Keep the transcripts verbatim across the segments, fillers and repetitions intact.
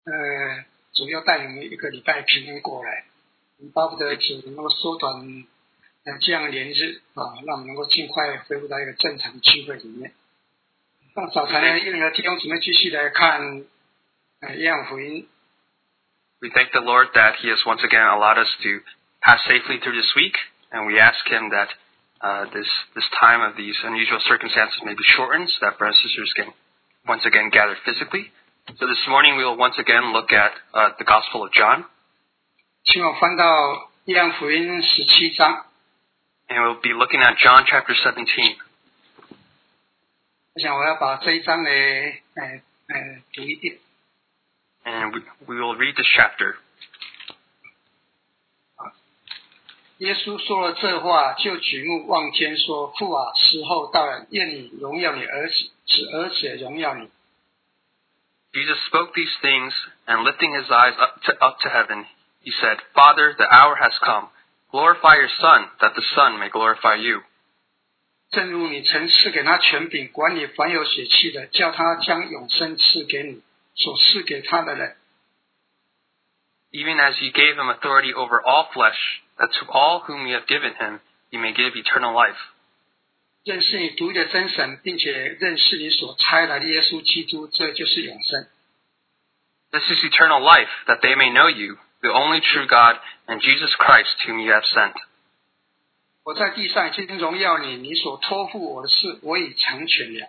呃，主要带领一个礼拜平安过来，巴不得主能够缩短呃这样的连日啊，让我们能够尽快恢复到一个正常的聚会里面。那早晨呢，因为弟兄姊妹继续来看呃约翰福音。 We thank the Lord that He has once again allowed us to pass safely through this week, and we ask Him that uh, this this time of these unusual circumstances may be shortened, so that brothers and sisters can once again gather physically. So this morning we will once again look at uh, the Gospel of John. 请我翻到约翰福音十七章。 And we'll be looking at John chapter seventeen. 我想我要把这一章呢，呃呃读一遍。 And we, we will read this chapter. 耶稣说了这话，就举目望天说：“父啊，时候到了，愿你荣耀你儿子，使儿子也荣耀你。” Jesus spoke these things, and lifting his eyes up to, up to heaven, he said, Father, the hour has come. Glorify your Son, that the Son may glorify you. 正如你曾赐给他权柄，管理凡有血气的，叫他将永生赐给你所赐给他的人。 Even as you gave him authority over all flesh, that to all whom you have given him, you may give eternal life. 认识你独一的真神，并且认识你所差来的耶稣基督，这就是永生。 This is eternal life, that they may know you, the only true God, and Jesus Christ, whom you have sent. 我在地上已经荣耀你，你所托付我的事，我已成全了。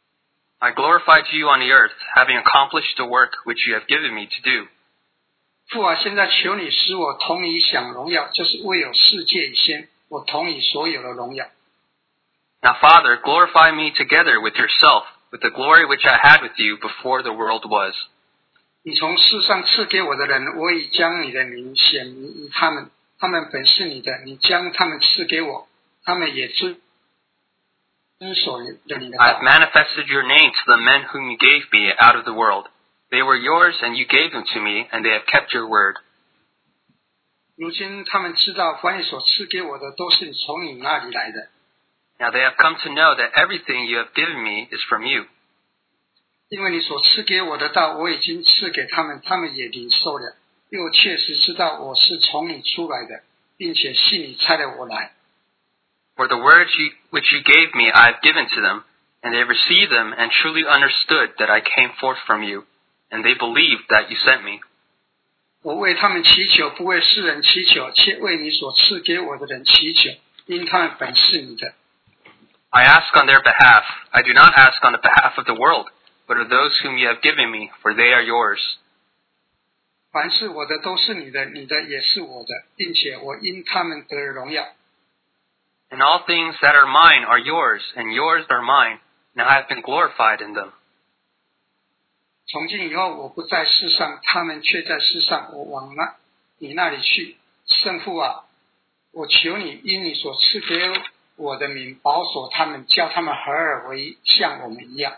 I glorified you on the earth, having accomplished the work which you have given me to do. 父啊，现在求你使我同你享荣耀，就是未有世界以先，我同你所有的荣耀。 Now, Father, glorify me together with yourself, with the glory which I had with you before the world was. 你从世上赐给我的人，我已将你的名显明于他们，他们本是你的，你将他们赐给我，他们也遵遵守你的你的道。 I have manifested your name to the men whom you gave me out of the world. They were yours, and you gave them to me, and they have kept your word. 如今他们知道，凡你所赐给我的，都是从你那里来的。 Now they have come to know that everything you have given me is from you. 因为你所赐给我的道，我已经赐给他们，他们也领受了，又确实知道我是从你出来的，并且信你差了我来。 For the words you, which you gave me I have given to them, and they received them and truly understood that I came forth from you, and they believed that you sent me. 我为他们祈求，不为世人祈求，却为你所赐给我的人祈求，因他们本是你的。 I ask on their behalf. I do not ask on the behalf of the world, but of those whom you have given me, for they are yours. 凡是我的都是你的，你的也是我的，并且我因他们得荣耀。 And all things that are mine are yours, and yours are mine, and I have been glorified in them. 从今以后，我不在世上，他们却在世上，我往那你那里去。圣父啊，我求你因你所赐给我的名保守他们，叫他们合而为一，像我们一样。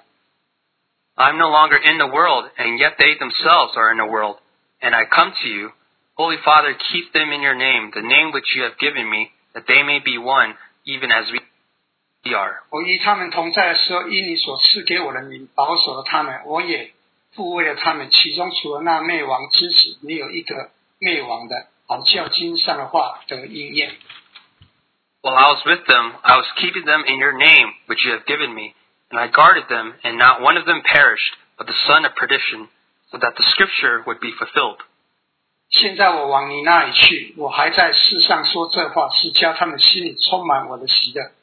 I am no longer in the world, and yet they themselves are in the world. And I come to you. Holy Father, keep them in your name, the name which you have given me, that they may be one, even as we are. 我与他们同在的时候，因你所赐给我的名保守了他们，我也父为了他们，其中除了那灭亡之子，没有一个灭亡的，好叫经上的话得应验。 While I was with them, I was keeping them in your name, which you have given me, and I guarded them, and not one of them perished, but the son of perdition, so that the scripture would be fulfilled. 现在我往你那里去，我还在世上说这话，是叫他们心里充满我的喜乐。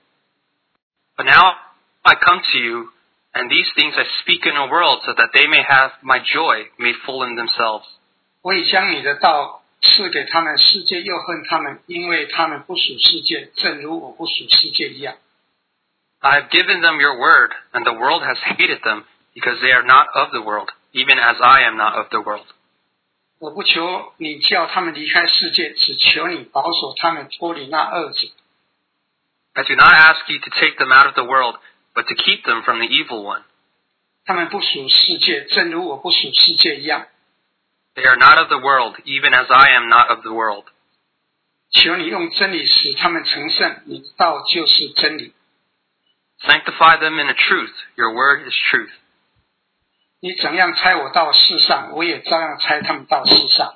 But now I come to you, and these things I speak in the world, so that they may have my joy made full in themselves. 我已将你的道赐给他们，世界又恨他们，因为他们不属世界，正如我不属世界一样。 I have given them your word, and the world has hated them, because they are not of the world, even as I am not of the world. 我不求你叫他们离开世界，只求你保守他们脱离那恶者。 I do not ask you to take them out of the world, but to keep them from the evil one. 他们不属世界，正如我不属世界一样。 They are not of the world, even as I am not of the world. 求你用真理使他们成圣，你的道就是真理。 Sanctify them in the truth. Your word is truth. 你怎样差我到世上，我也照样差他们到世上。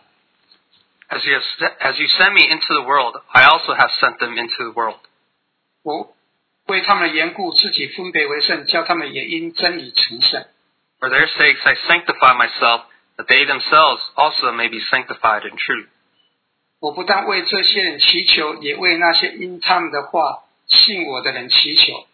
As you, have, as you send me into the world, I also have sent them into the world. 我为他们的缘故，自己分别为圣，叫他们也因真理成圣。 For their sakes I sanctify myself, that they themselves also may be sanctified in truth. 我不但为这些人祈求，也为那些因他们的话信我的人祈求。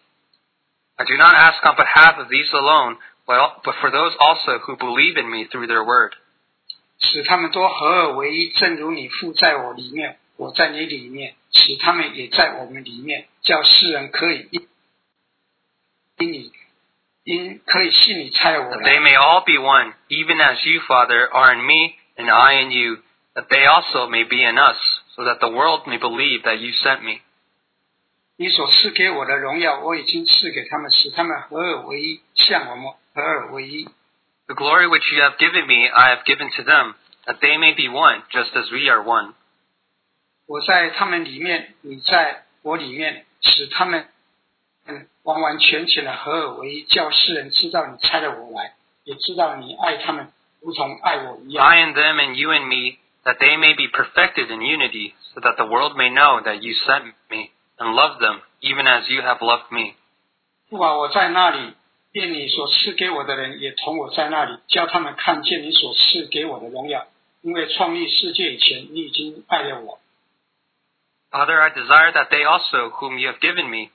I do not ask on behalf of these alone, but for those also who believe in me through their word. 使他们都合而为一，正如你父在我里面，我在你里面，使他们也在我们里面，叫世人可以因你因可以信你差我来。 That they may all be one, even as you, Father, are in me, and I in you, that they also may be in us, so that the world may believe that you sent me. 你所赐给我的荣耀，我已经赐给他们，使他们合而为一，像我们合而为一。 The glory which you have given me, I have given to them, that they may be one, just as we are one. 我在他们里面，你在我里面，使他们完完全全的合而为一，叫世人知道你差了我来，也知道你爱他们，如同爱我一样。 I in them and you in me, that they may be perfected in unity, so that the world may know that you sent me, and love them, even as you have loved me. 父啊，我在那里，愿你所赐给我的人也同我在那里，叫他们看见你所赐给我的荣耀，因为创立世界以前，你已经爱了我。 Father, I desire that they also, whom you have given me,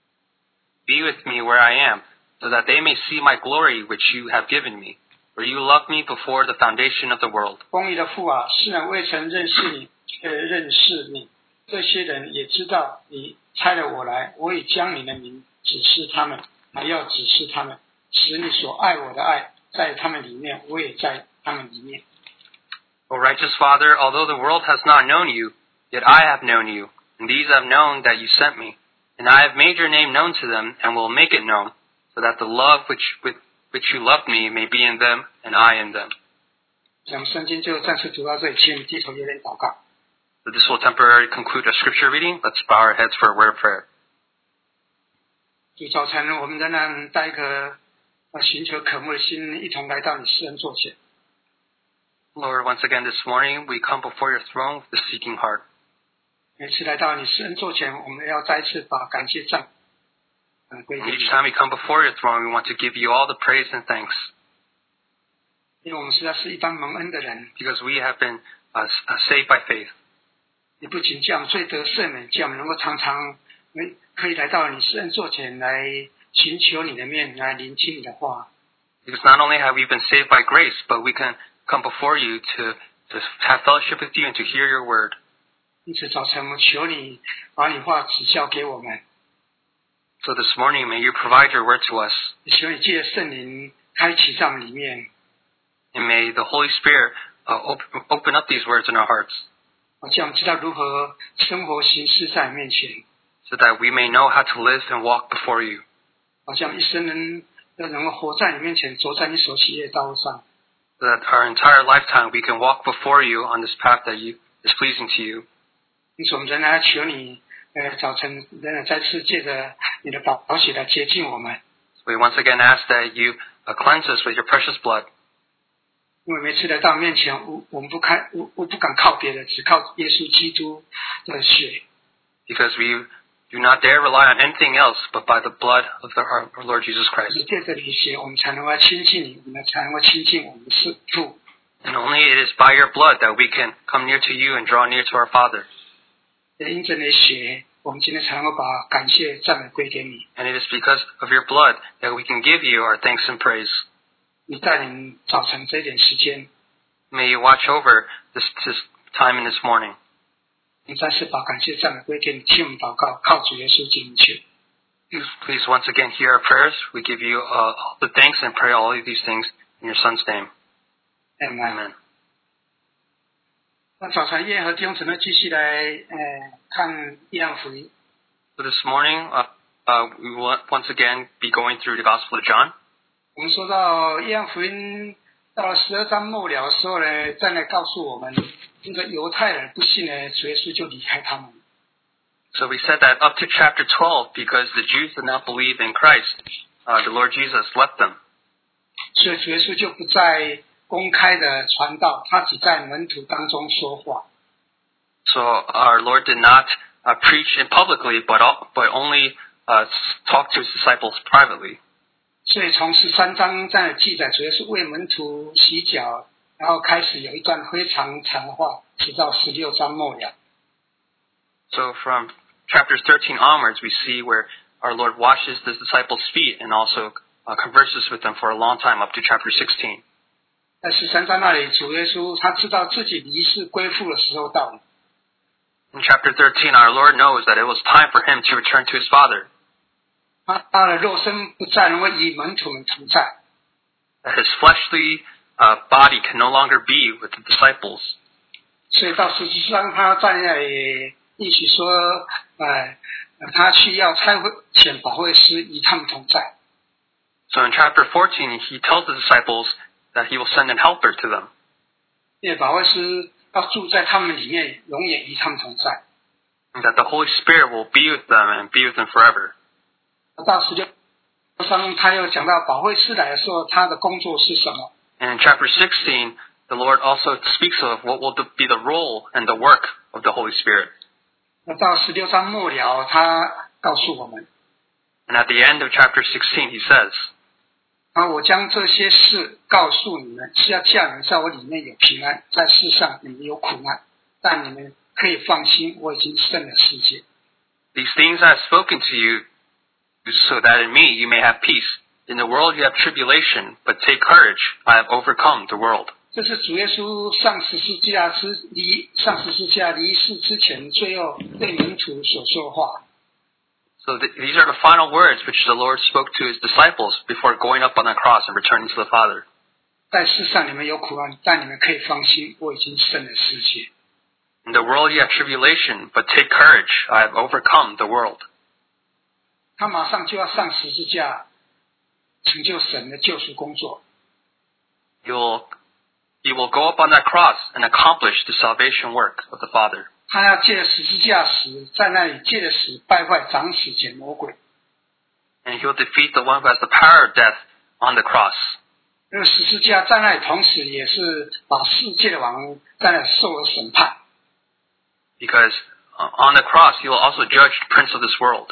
be with me where I am, so that they may see my glory which you have given me, for you loved me before the foundation of the world. 公义的父啊，世人未曾认识你，却认识你，这些人也知道你差了我来，我已将你的名指示他们，还要指示他们，使你所爱我的爱在他们里面，我也在他们里面。 O righteous Father, although the world has not known you, yet I have known you, and these have known that you sent me. And I have made your name known to them, and will make it known, so that the love which with which you loved me may be in them, and I in them. 我们圣经就暂时读到这里，请我们低头有点祷告。 So this will temporarily conclude our scripture reading. Let's bow our heads for a word of prayer. 主早晨，我们仍然带一颗寻求渴慕的心，一同来到你施恩座前。 Lord, once again this morning we come before your throne with a seeking heart. 每次来到你施恩座前，我们要再次把感谢赞归给 And 你， each time we come before your throne, we want to give you all the praise and thanks, 因为我们实在是一般蒙恩的人。 because we have been uh, saved by faith. 你不仅叫我们罪得赦免，叫我们能够常常可以来到你施恩座前来寻求你的面，来聆听你的话。 Because not only have we been saved by grace, but we can come before you to, to have fellowship with you and to hear your word. 因此早晨我们求你把你话指教给我们， So this morning, may you provide your word to us, 也求你借着圣灵开启在我们里面， and may the Holy Spirit uh, op- open up these words in our hearts, 叫我们知道如何生活行事在你面前， so that we may know how to live and walk before you, 好像一生人都能够活在你面前，走在你所喜悦的道路上。 so that our entire lifetime we can walk before you on this path that you, is pleasing to you. 因此我们仍然求你，呃，早晨仍然再次借着你的宝血来洁净我们。 So we once again ask that you uh, cleanse us with your precious blood, 因为每次来到面前，我我们不看，我我不敢靠别的，只靠耶稣基督的血。 because we do not dare rely on anything else but by the blood of the, our, our Lord Jesus Christ. 是借着你的血，我们才能够亲近你，我们才能够亲近我们的师父。 And only it is by your blood that we can come near to you and draw near to our Father. 也因着你的血，我们今天才能够把感谢赞美归给你。 And it is because of your blood that we can give you our thanks and praise. 你带领早晨这一点时间， May you watch over this, this time in this morning. 你再次把感谢赞美归给你，听我们祷告，靠主耶稣基督去。 Please, please once again hear our prayers. We give you uh, all the thanks and pray all of these things in your Son's name. Amen. 那早晨叶和弟兄姊妹继续来呃看约翰福音。 So this morning, uh, uh, we will once again be going through the Gospel of John. 我们说到约翰福音到了十二章末了的时候呢，再来告诉我们，那个犹太人不信呢，主耶稣就离开他们。 So we said that up to chapter twelve, because the Jews did not believe in Christ, uh, the Lord Jesus left them. 所以主耶稣就不再公开的传道，他只在门徒当中说话。 So our Lord did not uh, preach in publicly, but all, but only uh, talk to his disciples privately. 所以从十三章这样的记载，主耶稣为门徒洗脚，然后开始有一段非常长的话，直到十六章末了。 So from chapters thirteen onwards, we see where our Lord washes the disciples' feet and also uh, converses with them for a long time, up to chapter sixteen. 在十三章那里，主耶稣他知道自己离世归父的时候到了。 In chapter thirteen, our Lord knows that it was time for him to return to his Father. 他他的肉身不再能够与门徒们同在。 That his fleshly uh, body can no longer be with the disciples. 所以到十七章，他在那里一起说，呃，他去要差遣保惠师与他们同在。 So in chapter fourteen, he tells the disciples that he will send an helper to them. 因为保惠师要住在他们里面，永远与他们同在。 And that the Holy Spirit will be with them and be with them forever. 到十六章，他又讲到保惠师来的时候，他的工作是什么？ And in chapter sixteen, the Lord also speaks of what will be the role and the work of the Holy Spirit. 那到十六章末了，他告诉我们。 And at the end of chapter sixteen, he says, 啊，我将这些事告诉你们，是要叫你们在我里面有平安，在世上你们有苦难，但你们可以放心，我已经胜了世界。 These things I have spoken to you, so that in me you may have peace. In the world you have tribulation, but take courage, I have overcome the world. 这是主耶稣上十字架之离上十字架离世之前，最后对门徒所说话。 So th- these are the final words which the Lord spoke to his disciples before going up on the cross and returning to the Father. 在世上你们有苦难，但你们可以放心，我已经胜了世界。 In the world you have tribulation, but take courage, I have overcome the world. 他马上就要上十字架，成就神的救赎工作。 He will, he will go up on that cross and accomplish the salvation work of the Father. 他要借着十字架时，在那里借着死败坏掌死前魔鬼。 And he will defeat the one who has the power of death on the cross. 这个十字架在那里，同时也是把世界的王在那里受了审判。 Because uh, on the cross he will also judge the prince of this world.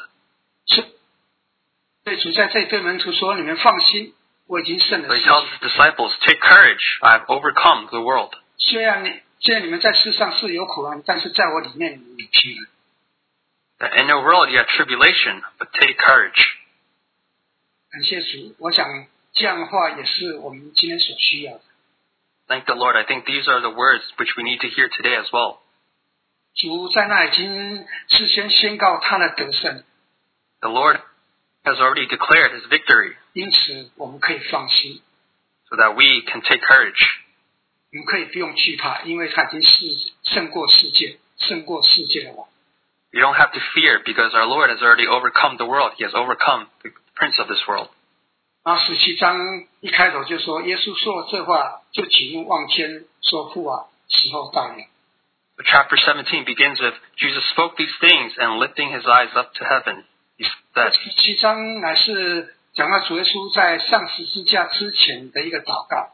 所以主在这里对门徒说：“你们放心，我已经胜了 So 世 he 界。 tells his disciples, take courage, I have overcome the world. 虽然你虽然你们在世上是有苦难，但是在我里面你们有平安。” That in the world you have tribulation, but take courage. 感谢主，我想这样的话也是我们今天所需要的。 Thank the Lord. I think these are the words which we need to hear today as well. 主在那已经事先宣告他的得胜， The Lord has already declared his victory, 因此我们可以放心， so that we can take courage. 我们可以不用惧怕，因为他已经是胜过世界，胜过世界的王。 We don't have to fear because our Lord has already overcome the world. He has overcome the prince of this world. 然后十七章一开头就说，耶稣说了这话，就举目望天，说父啊，时候到了。 But chapter seventeen begins with Jesus spoke these things and lifting his eyes up to heaven. He said, 十七章乃是讲到主耶稣在上十字架之前的一个祷告。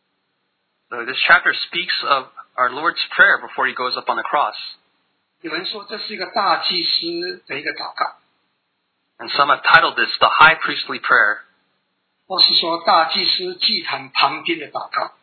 so this chapter speaks of our Lord's prayer before he goes up on the cross. 有人说这是一个大祭司的一个祷告， And some have titled this the high priestly prayer, 或是说大祭司祭坛旁边的祷告。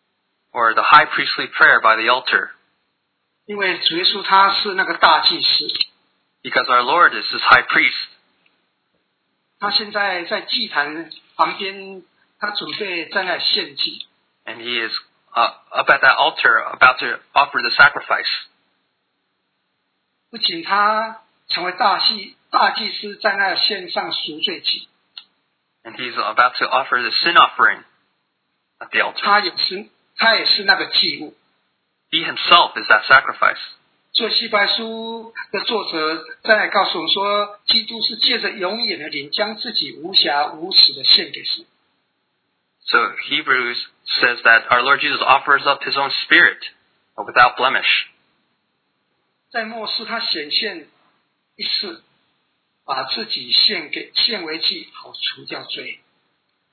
or the high priestly prayer by the altar. 因为主耶稣他是那个大祭司， Because our Lord is his high priest. 他现在在祭坛旁边，他准备在那里献祭。 And he is uh, up at that altar about to offer the sacrifice. 不仅他成为大祭大祭司，在那里献上赎罪祭， And he's about to offer the sin offering at the altar. 他也是他也是那个祭物。 He himself is that sacrifice. 所以希伯来书的作者在那里告诉我们说，基督是借着永远的灵，将自己无瑕无疵的献给神。 So Hebrews says that our Lord Jesus offers up his own spirit without blemish. 在末世，他显现一次，把自己献给献为祭，好除掉罪。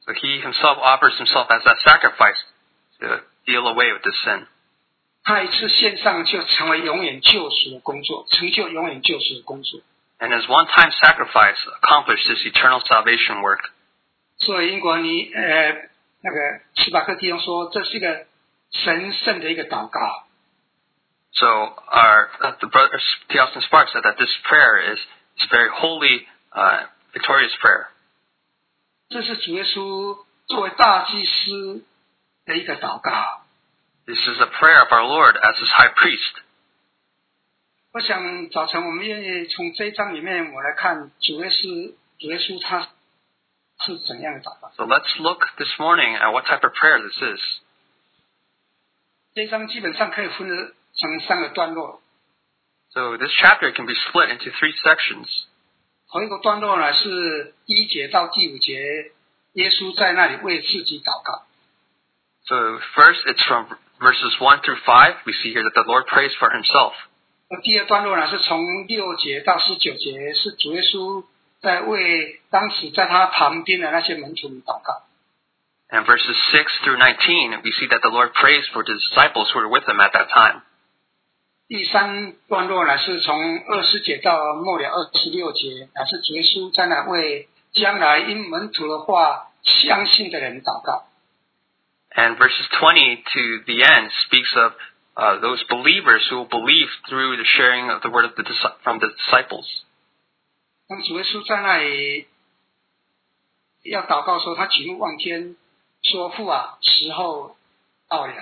So he himself offers himself as that sacrifice to deal away with this sin. 他一次献上就成为永远救赎的工作，成就永远救赎的工作。 And his one-time sacrifice accomplished this eternal salvation work. 所以英国尼呃那个斯巴克弟兄说，这是一个神圣的一个祷告。 So our uh, the brother T. Austin Sparks said that this prayer is is a very holy, uh, victorious prayer. 这是主耶稣作为大祭司的一个祷告。 This is a prayer of our Lord as his high priest. 我想早晨我们愿意从这一章里面我来看主耶稣，主耶稣他是怎样的祷告。 So let's look this morning at what type of prayer this is. 这一章基本上可以分成三个段落。 So this chapter can be split into three sections. 头一个段落呢是第一节到第五节，耶稣在那里为自己祷告。 So first it's from verses one through five. We see here that the Lord prays for himself. 那第二段落呢是从六节到十九节，是主耶稣在为当时在他旁边的那些门徒们祷告。 And verses six through nineteen, we see that the Lord prays for the disciples who were with him at that time. 第三段落呢是从二十节到末了二十六节，乃是主耶稣在那为将来因门徒的话相信的人祷告。 And verses twenty to the end speaks of uh, those believers who will believe through the sharing of the word of the, from the disciples. 当主耶稣在那里要祷告的时候，他举目望天，说：“父啊，时候到了。”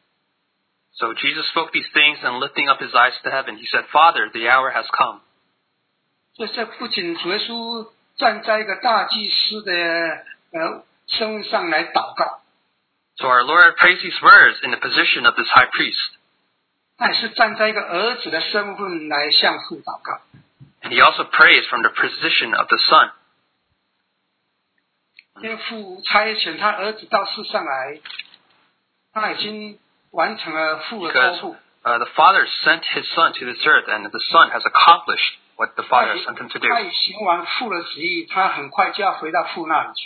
So Jesus spoke these things, and lifting up his eyes to heaven, he said, Father, the hour has come. 所以这不仅主耶稣站在一个大祭司的呃身份上来祷告， So our Lord prays these words in the position of this high priest. 他也是站在一个儿子的身份来向父祷告。 And he also prays from the position of the Son. 因为父差遣他儿子到世上来，他已经完成了父的托 Because 付。 uh, the Father sent his Son to this earth, and the Son has accomplished what the 他 Father 已 sent him to do. 他已行完父的旨意，他很快就要回到父那里去。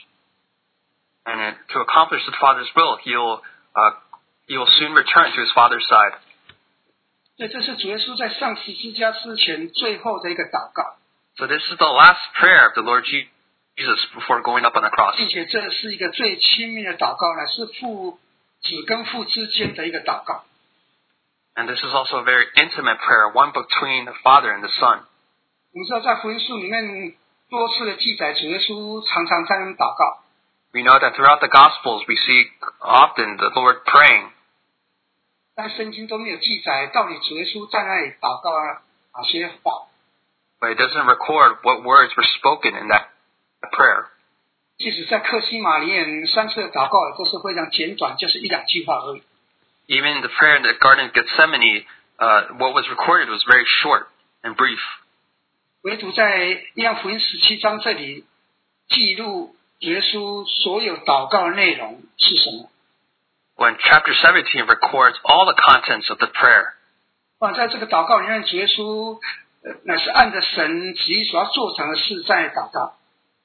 And uh, to accomplish the Father's will, he'll, uh, he will soon return to his Father's side. 所以这是主耶稣在上十字架之前最后的一个祷告， So this is the last prayer of the Lord Jesus before going up on the cross. 并且这是一个最亲密的祷告呢，是父子跟父之间的一个祷告。 And this is also a very intimate prayer, one between the Father and the Son. 我们知道在福音书里面多次的记载，主耶稣常常在那边祷告。 We know that throughout the Gospels we see often the Lord praying. 但圣经都没有记载到底主耶稣在那里祷告了哪些话。 But it doesn't record what words were spoken in that prayer. 即使在克西马里面三次的祷告都是非常简短，就是一两句话而已。 Even in the prayer in the Garden of Gethsemane, uh, what was recorded was very short and brief. 唯独在约翰福音十七章这里记录耶稣所有祷告的内容是什么？ When chapter seventeen records all the contents of the prayer. 啊，在这个祷告里面，主耶稣呃乃是按着神旨意所要做成的事在祷告。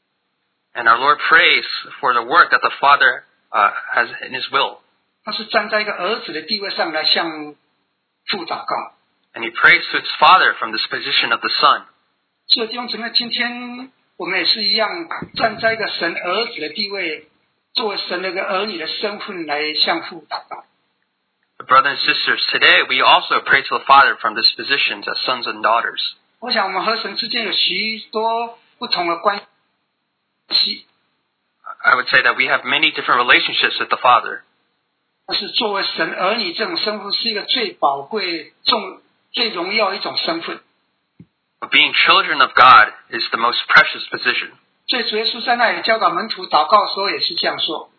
And our Lord prays for the work that the Father uh, has in his will. 他是站在一个儿子的地位上来向父祷告。 And he prays to his Father from this position of the Son. 所以弟兄姊妹，今天我们也是一样，站在一个神儿子的地位，作为神的一个儿女的身份来向父祷告。 Brothers and sisters, today we also pray to the Father from this position as sons and daughters. 我想我们和神之间有许多不同的关系， I would say that we have many different relationships with the Father. 但是作为神儿女这种身份是一个最宝贵、重、最荣耀的一种身份。 But being children of God is the most precious position. 所以主耶稣在那里教导门徒祷告的时候也是这样说。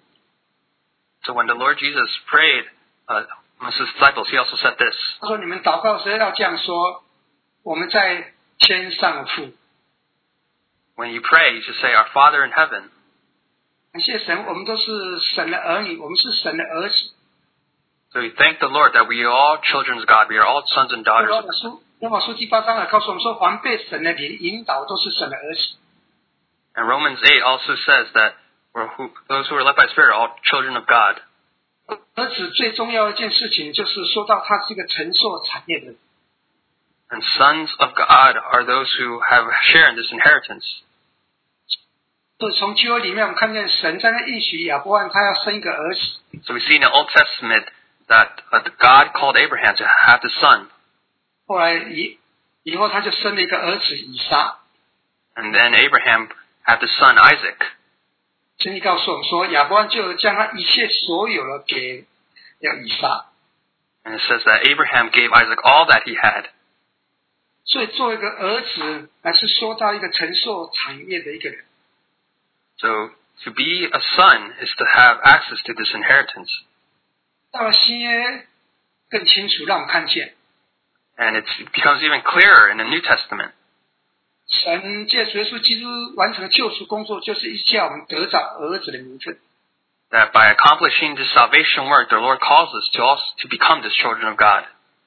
So when the Lord Jesus prayed uh, amongst his disciples, he also said this. 他说：“你们祷告的时候要这样说：我们在天上的父。” When you pray, you should say, Our Father in heaven. 感谢神，我们都是神的儿女，我们是神的儿子。 So we thank the Lord that we are all children of God. We are all sons and 罗 daughters. 马书罗马书第八章也告诉我们说，凡被神的灵引导，都是神的儿子。 And Romans eight also says that or who, those who are led by Spirit are all children of God. 儿子最重要的一件事情就是说到他是一个承受产业的人。 And sons of God are those who have a share in this inheritance. 所以从旧约里面，我们看见神在那应许亚伯兰他要生一个儿子。 So we see in the Old Testament that uh, God called Abraham to have the son. 后来以以后他就生了一个儿子以撒。 And then Abraham had the son Isaac. 圣经告诉我们说，亚伯兰就将他一切所有的给了以撒。 And it says that Abraham gave Isaac all that he had. 所以作为一个儿子，乃是说到一个承受产业的一个人。 So to be a son is to have access to this inheritance. 到了新约更清楚，让我们看见。 And it becomes even clearer in the New Testament. 神借主耶稣基督完成的救赎工作，就是叫我们得着儿子的名分。 That by accomplishing this salvation work, the Lord calls us to also to become the children of God.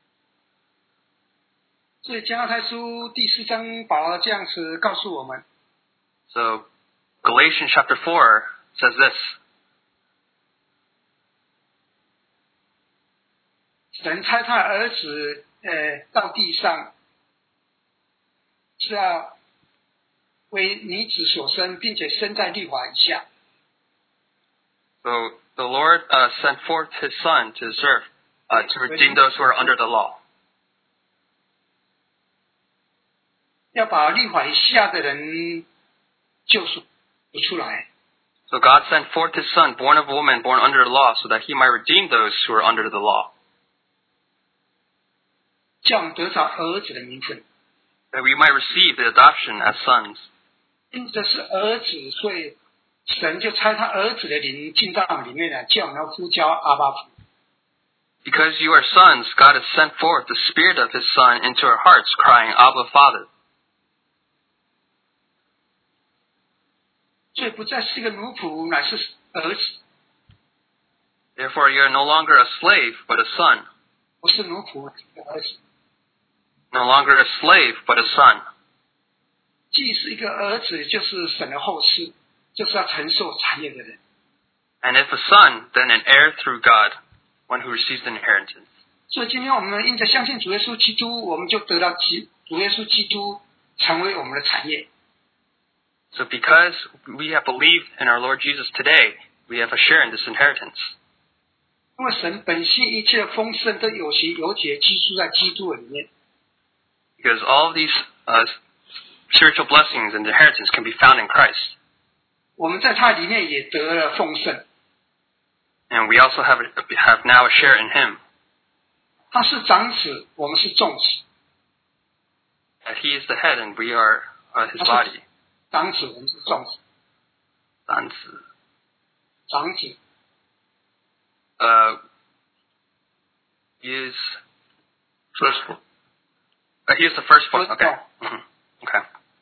所以加拉太书第四章保罗这样子告诉我们。 So Galatians chapter four says this. 神差他儿子呃到地上，是要为女子所生，并且生在律法以下。 So the Lord uh, sent forth His Son to serve, uh, to redeem those who are under the law. 要把律法以下的人救赎出来。 So God sent forth His Son, born of a woman, born under the law, so that He might redeem those who are under the law. 叫我们得着儿子的名分。 That we might receive the adoption as sons. 因这是儿子，所以神就差他儿子的灵进到我们里面来，叫我们要呼叫阿爸父。 Because you are sons, God has sent forth the Spirit of His Son into our hearts, crying, Abba, Father. 所以不再是一个奴仆，乃是儿子。 Therefore, you are no longer a slave, but a son. 不是奴仆，是儿子。 No longer a slave, but a son. 既是一个儿子，就是神的后嗣，就是要承受产业的人。 And if a son, then an heir through God, one who receives the inheritance. 所以今天我们因着相信主耶稣基督，我们就得到基主耶稣基督成为我们的产业。 So because we have believed in our Lord Jesus today, we have a share in this inheritance. 因为神本性一切的丰盛都有形有节居住在基督里面。 Because all of these uh, spiritual blessings and inheritance can be found in Christ. 我们在他里面也得了丰盛。 And we also have, a, have now a share in Him. 他是长子，我们是众子。 That He is the head and we are uh, His body. 长子，我们是众子。 长子。 长子。 Uh, he is firstborn. Uh, he is the firstborn. Okay. Mm-hmm. Okay.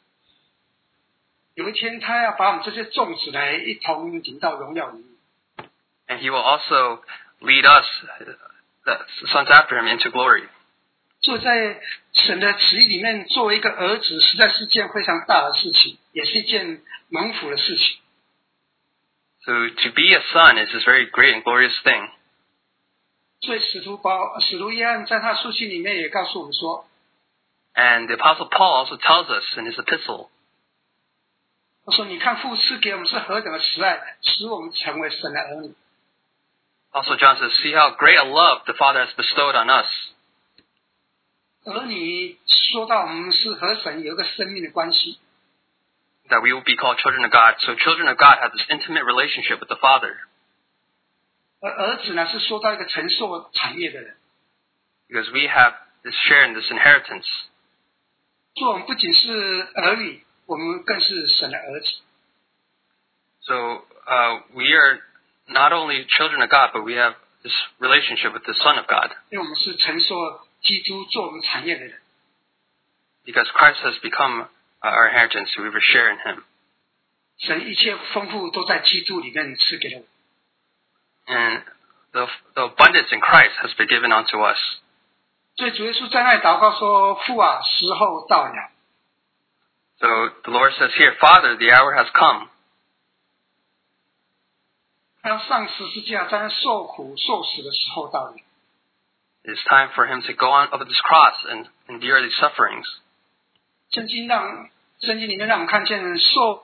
有一天，他要把我们这些众子来一同领到荣耀里面。 And He will also lead us, the sons after Him, into glory. 所以在神的旨意里面，作为一个儿子，实在是件非常大的事情，也是一件蒙福的事情。 So to be a son is this very great and glorious thing. 所以使徒保使徒约翰在他书信里面也告诉我们说 And the Apostle Paul also tells us in his epistle. 他说：“你看父赐给我们是何等的慈爱，使我们成为神的儿女。” Also John says, see how great a love the Father has bestowed on us. 儿女说到我们是和神有一个生命的关系。 That we will be called children of God. So children of God have this intimate relationship with the Father. 而儿子呢，是说到一个承受产业的人。 Because we have this share in this inheritance. 所以我们不仅是儿女，我们更是神的儿子。 So uh, we are not only children of God, but we have this relationship with the Son of God. 因为我们是承受基督做我们产业的人。 Because Christ has become our inheritance, so we have a share in Him. 神一切丰富都在基督里面赐给了我。 And the, the abundance in Christ has been given unto us. 所以主耶稣在那里祷告说：“父啊，时候到了。” So the Lord says here, Father, the hour has come. 他要上十字架，在那受苦受死的时候到了。 It is time for him to go on over this cross and endure these sufferings. 圣经让圣经里面让我们看见受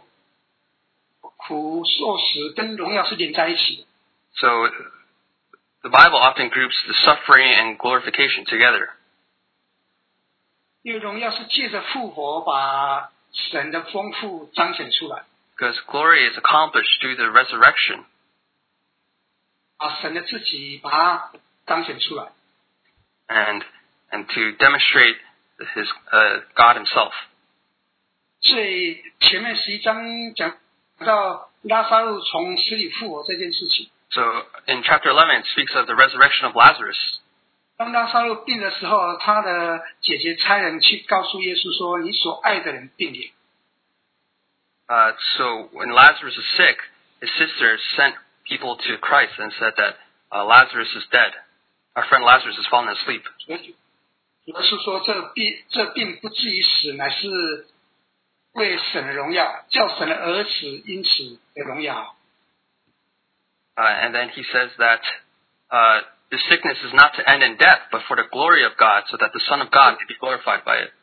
苦受死跟荣耀是连在一起的。 So the Bible often groups the suffering and glorification together. 因为荣耀是借着复活把神的丰富彰显出来。 Because glory is accomplished through the resurrection. 把神的自己把它彰显出来。 And and to demonstrate his uh, God himself. 所以前面十一章讲到拉撒路从死里复活这件事情。 So in chapter eleven, it speaks of the resurrection of Lazarus. 当拉撒路病的时候，他的姐姐差人去告诉耶稣说：“你所爱的人病了。” Uh, so when Lazarus is sick, his sister sent people to Christ and said that uh, Lazarus is dead. Our friend Lazarus has fallen asleep. 耶稣说：“这病这病不至于死，乃是为神的荣耀，叫神的儿子因此的荣耀。” Uh, and then he says that uh, the sickness is not to end in death, but for the glory of God, so that the Son of God may be glorified by it.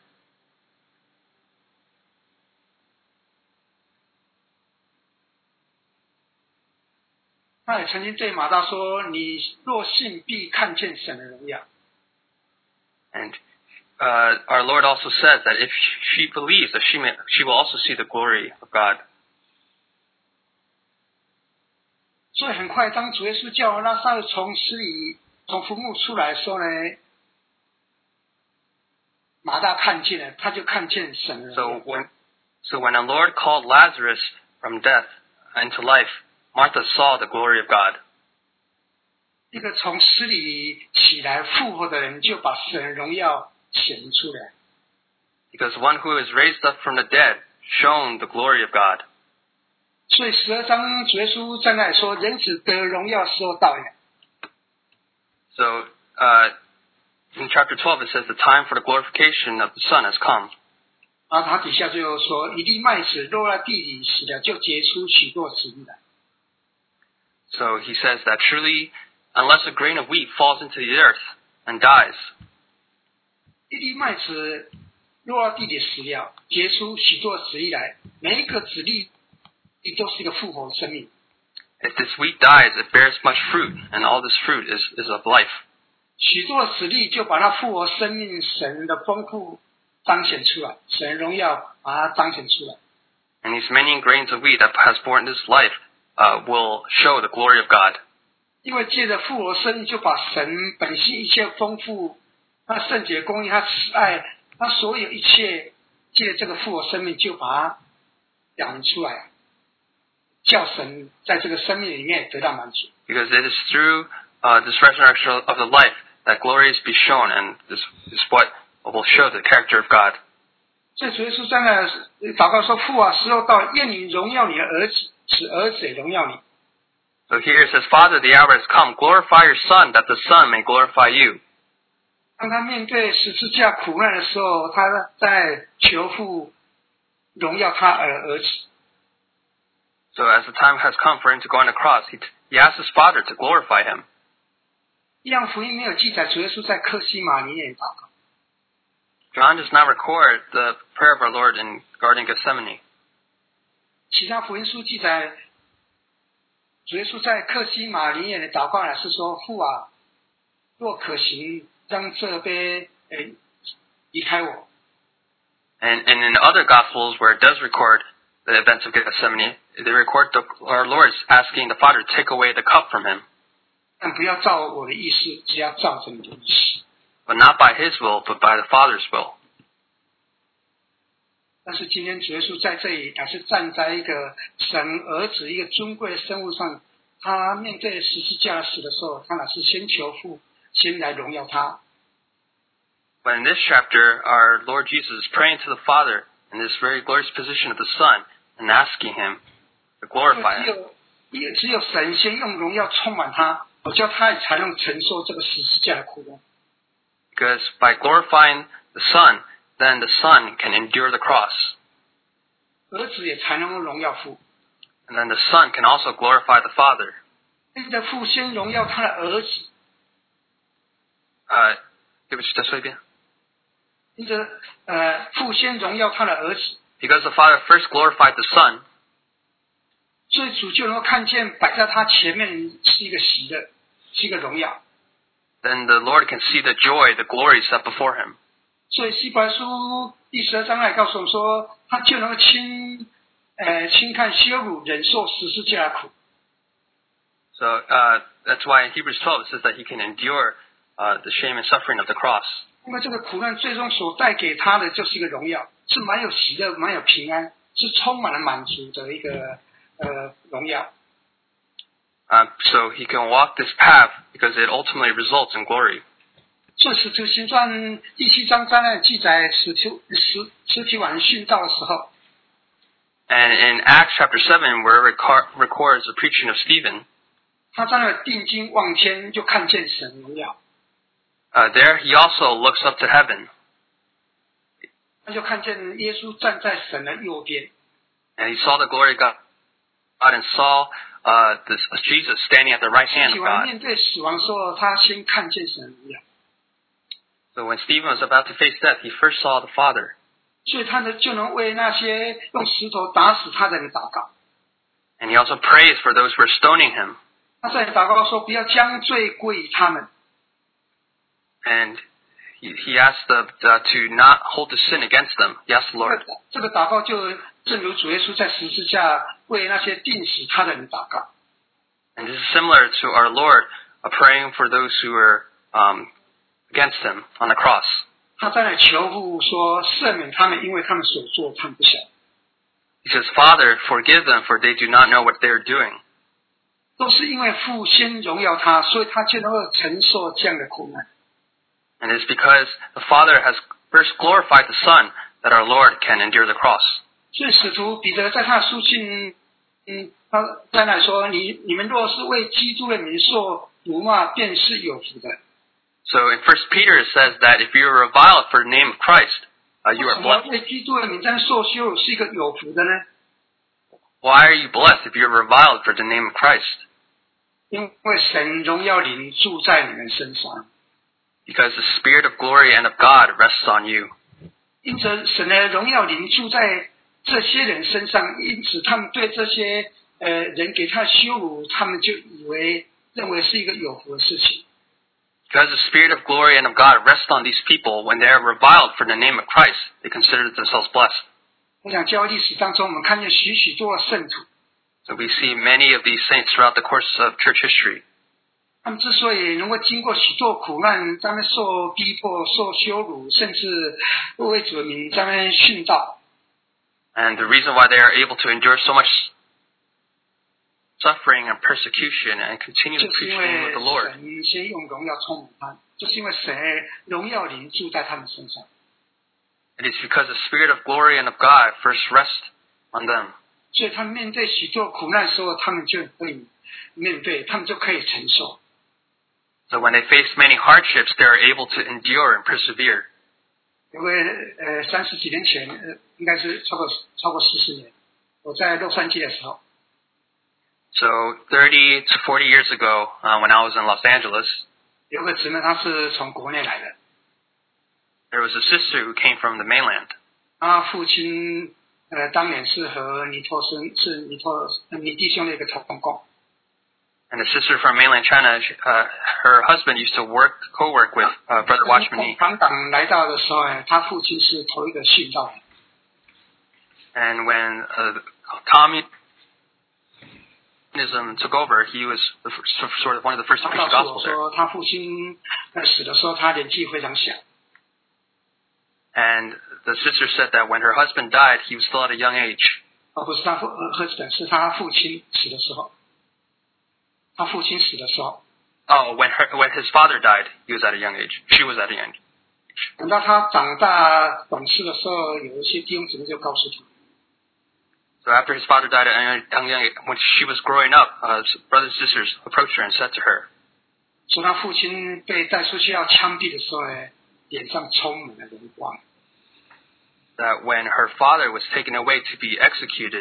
他也曾经对马大说：“你若信，必看见神的荣耀。” And uh, our Lord also says that if she believes, that she may, she will also see the glory of God. 所以很快，当主耶稣叫拉撒路从死里从坟墓出来的时候呢，马大看见了，他就看见神的荣 So 耀。 when, so when our Lord called Lazarus from death into life, Martha saw the glory of God. 一个从死里起来复活的人，就把神的荣耀显出来。 Because one who is raised up from the dead shone the glory of God. 所以十二章主耶稣在那里说：“人子得荣耀时候到了。” So uh, in chapter twelve it says the time for the glorification of the Son has come. 然后他底下就说：“一粒麦子落在地里死了，就结出许多子粒来。” So he says that truly, unless a grain of wheat falls into the earth and dies, 一粒麦子落到地里死了，结出许多子粒来，每一个子粒都是一个复活的生命。 if this wheat dies, it bears much fruit, and all this fruit is, is of life. 许多的子粒就把它复活生命神的丰富彰显出来，神的荣耀把它彰显出来。 And these many grains of wheat that has borne this life uh, will show the glory of God. 因为借着复活生命，就把神本性一切丰富，他圣洁公义，他慈爱，他所有一切，借着这个复活生命，就把它表明出来，叫神在这个生命里面得到满足。 Because it is through uh, this resurrection of the life that glory is be shown, and this is what will show the character of God. 所以主耶稣在那祷告说：“父啊，时候到了，愿你荣耀你的儿子，使儿子也荣耀你。” So here it says, Father, the hour has come. Glorify your Son, that the Son may glorify you. 当他面对十字架苦难的时候，他在求父荣耀他的儿子。 So as the time has come for him to go on the cross, he, he asks his Father to glorify him. 约翰福音没有记载主耶稣在客西马尼园祷告。 John does not record the prayer of our Lord in Garden Gethsemane. 其他福音书记载，主耶稣在客西马尼园的祷告呢，是说：“父啊，若可行，让这杯诶离开我。” And, and in other Gospels where it does record the events of Gethsemane, they record the, our Lord asking the Father to take away the cup from him. 但不要照我的意思，只要照着你的意思。 But not by his will, but by the Father's will. 但是今天主耶稣在这里，还是站在一个神儿子一个尊贵的生物上，他面对十字架死的时候，他乃是先求父，先来荣耀他。 But in this chapter, our Lord Jesus is praying to the Father in this very glorious position of the Son and asking him to glorify 只 him. 有也只有神先用荣耀充满他，我叫他才能承受这个十字架的苦难。 Because by glorifying the Son, then the Son can endure the cross. 儿子也才能够荣耀父。 And then the Son can also glorify the Father. 因着父先荣耀他的儿子， 呃，对不起，再说一遍。 因着呃父先荣耀他的儿子， Because the Father first glorified the Son, 所以主就能够看见摆在他前面是一个喜乐，是一个荣耀。 then the Lord can see the joy, the glory set before him. 所以希伯来书第十二章来告诉我们说，他就能够轻呃轻看羞辱，忍受十字架的苦。 So uh, that's why in Hebrews twelve it says that he can endure uh, the shame and suffering of the cross. 因为这个苦难最终所带给他的就是一个荣耀，是蛮有喜乐、蛮有平安，是充满了满足的一个呃荣耀。 Uh, so he can walk this path because it ultimately results in glory. 所以使徒行传第七章在那记载使徒使使提晚殉道的时候， And in Acts chapter seven, where it record, records the preaching of Stephen, 他在那定睛望天，就看见神荣耀， uh, there he also looks up to heaven, 他就看见耶稣站在神的右边。 and he saw the glory of God, God and saw uh, this, Jesus standing at the right 使 hand 提 of 晚 God. 面对死亡的时候，他先看见神的荣耀， So when Stephen was about to face death, he first saw the Father, 所以他呢就能为那些用石头打死他的人祷告。 and he also prays for those who are stoning him. 他在祷告说：“不要将罪归于他们。” And he, he asked the, the, to not hold the sin against them. He asked the 这 Lord. 个这个祷告就正如主耶稣在十字架为那些钉死他的人祷告。 And this is similar to our Lord uh, praying for those who were um, against him on the cross. 他在那求父说：“赦免他们，因为他们所做，他们不晓得。” He says, Father, forgive them, for they do not know what they are doing. 都是因为父先荣耀他，所以他就能够承受这样的苦难。 And it's because the Father has first glorified the Son that our Lord can endure the cross. 所以使徒彼得在他的书信，嗯，他在那说：“你你们若是为基督的名受辱骂，便是有福的。” So in First Peter it says that if you are reviled for the name of Christ, uh, you 为 are 什么 blessed. 为基督的名在受羞辱是一个有福的呢？ Why are you blessed if you're reviled for the name of Christ? 因为神荣耀灵住在你们身上。 Because the Spirit of glory and of God rests on you. 因此，神的荣耀灵住在这些人身上，因此他们对这些呃人给他羞辱，他们就以为认为是一个有福的事情。 Because the Spirit of glory and of God rests on these people, when they are reviled for the name of Christ, they consider themselves blessed. 我想教会历史当中，我们看见许许多的圣徒， So we see many of these saints throughout the course of church history. 他们之所以能够经过许多苦难，在那边受逼迫、受羞辱，甚至为主的名在那边殉道， And the reason why they are able to endure so much suffering and persecution and continue to 就是 preach 因 the name 为 of the Lord. 神先用荣耀充满他，就是因为神荣耀灵住在他们身上。 It is because the Spirit of glory and of God first rests on them. 所以他们面对许多苦难的时候，他们就可以面对，他们就可以承受。 So when they face many hardships, they are able to endure and persevere. 因为呃三十几年前，呃应该是超过超过四十年，我在洛杉矶的时候， So thirty to forty years ago, uh, when I was in Los Angeles, 有个姊妹她是从国内来的， there was a sister who came from the mainland. 她父亲呃当年是和尼托生是尼托尼弟兄的一个同工。 And the sister from mainland China, she, uh, her husband used to work, co-work with uh, Brother Watchman Nee. 港港来到的时候，他父亲是头一个殉道的。 And when uh, communism took over, he was the first, sort of one of the first to 他 preach 告 the 诉我 gospel there. 说，他父亲呃死的时候，他年纪非常小。 And the sister said that when her husband died, he was still at a young age. 而不是他父呃 husband， 是他父亲死的时候。他父亲死的时候， Oh, when her, when his father died, he was at a young age. She was at a young age. 等到他长大懂事的时候，有一些弟兄姊妹就告诉他， So after his father died at a young, young age, when she was growing up, uh, brothers and sisters approached her and said to her 说他父亲被带出去要枪毙的时候呢，脸上充满了荣光。 that when her father was taken away to be executed,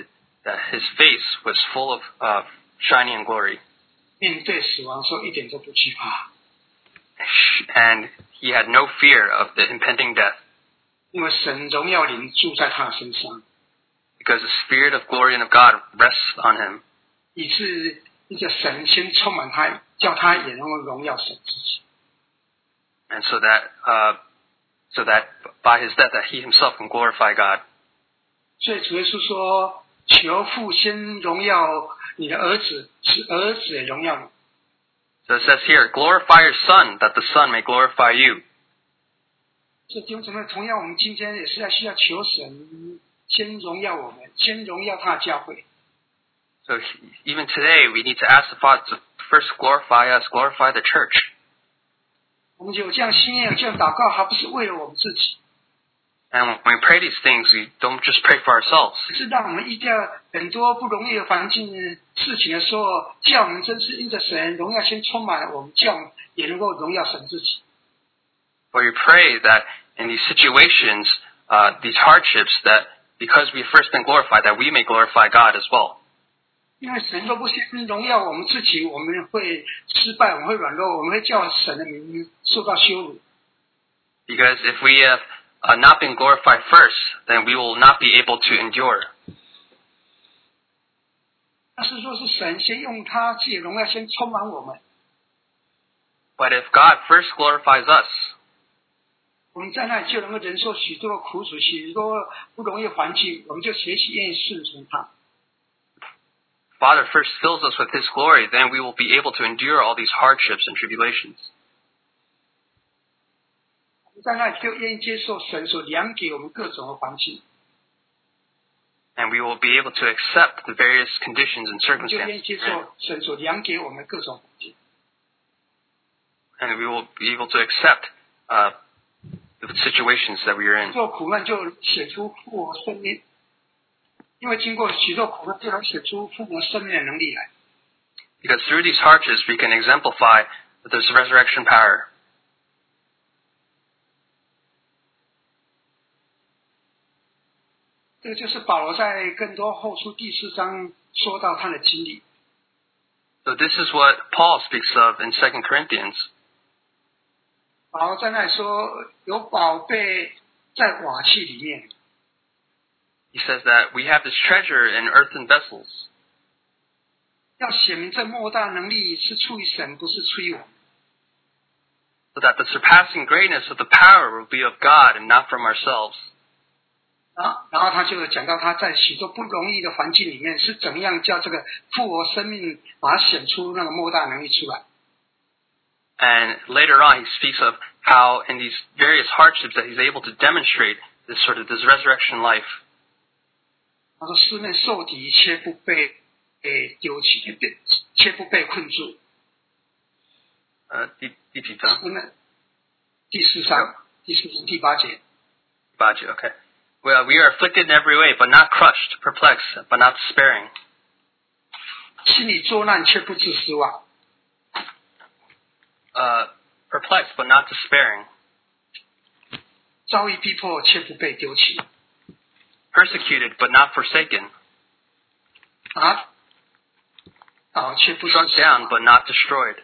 that his face was full of uh, shining glory. 面对死亡说一点都不惧怕， And he had no fear of the impending death 因为神荣耀灵住在他的身上， because the spirit of glory and of God rests on him. 以致一个神先充满他，叫他也能够荣耀神自己。 And so that, uh, so that by his death that he himself can glorify God. 所以主耶稣说：“求父先荣耀你的儿子，使儿子也荣耀你。” So it says here, glorify your son, that the son may glorify you. 这弟兄姊妹，同样我们今天也是在需要求神先荣耀我们，先荣耀他的教会。 So even today, we need to ask the Father to first glorify us, glorify the church. 我们有这样心愿，这样祷告，还不是为了我们自己， And when we pray these things, we don't just pray for ourselves. 是让我们遇到很多不容易的环境事情的时候，叫我们真是因着神荣耀先充满了我们，叫我们也能够荣耀神自己。 But we pray that in these situations, uh, these hardships, that because we have first been glorified, that we may glorify God as well. 因为神若不先荣耀我们自己，我们会失败，我们会软弱，我们会叫神的名受到羞辱。 Because if we have uh, not been glorified first, then we will not be able to endure. 但是若是神先用他自己的荣耀先充满我们， But if God first glorifies us, 我们在那里就能够忍受许多的苦楚，许多不容易的环境，我们就学习愿意顺从他。 Father first fills us with His glory, then we will be able to endure all these hardships and tribulations. 我们在那里就愿意接受神所量给我们各种的环境， And we will be able to accept the various conditions and 我们就愿意 circumstances. 接受神所量给我们的各种环境。 And we will be able to accept uh, the situations that we are in. 做苦难就显出复活生命，因为经过许多苦难，就能显出复活生命的能力来。 Because through these hardships, we can exemplify this resurrection power. 这个就是保罗在更多后书第四章说到他的经历。 So this is what Paul speaks of in Second Corinthians. 保罗在那里说，有宝贝在瓦器里面， He says that we have this treasure in earthen vessels, 要显明这莫大能力是出于神，不是出于我们。 so that the surpassing greatness of the power will be of God and not from ourselves. 啊，然后他就讲到他在许多不容易的环境里面是怎么样叫这个复活生命把它显出那个莫大能力出来。 And later on, he speaks of how in these various hardships that he's able to demonstrate this sort of this resurrection life. 他说：“四面受敌，却不被被丢弃，被却不被困住。 Uh, 第第几章？ 四面第四章第四章第八节。 Baji, okay. Well, we are afflicted in every way, but not crushed, perplexed, but not despairing. 心里作难，却不致失望。 Uh, perplexed, but not despairing. 遭遇逼迫，却不被丢弃。 Persecuted, but not forsaken. 啊，啊，却不致 Struck 失 down, 望。 but not destroyed.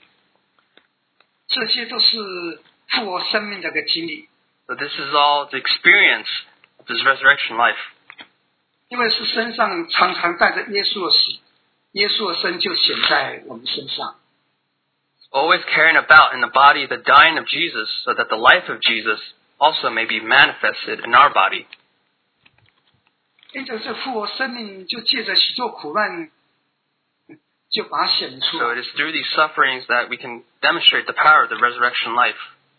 这些都是复活生命的一个经历， So this is all the experience of this resurrection life. 因为是身上常常带着耶稣的死，耶稣的生就显在我们身上。 Always carrying about in the body the dying of Jesus, so that the life of Jesus also may be manifested in our body. 因着这复活生命，就借着许多苦难，就把它显出 So 来。 it is through these sufferings that we can demonstrate the power of the resurrection life.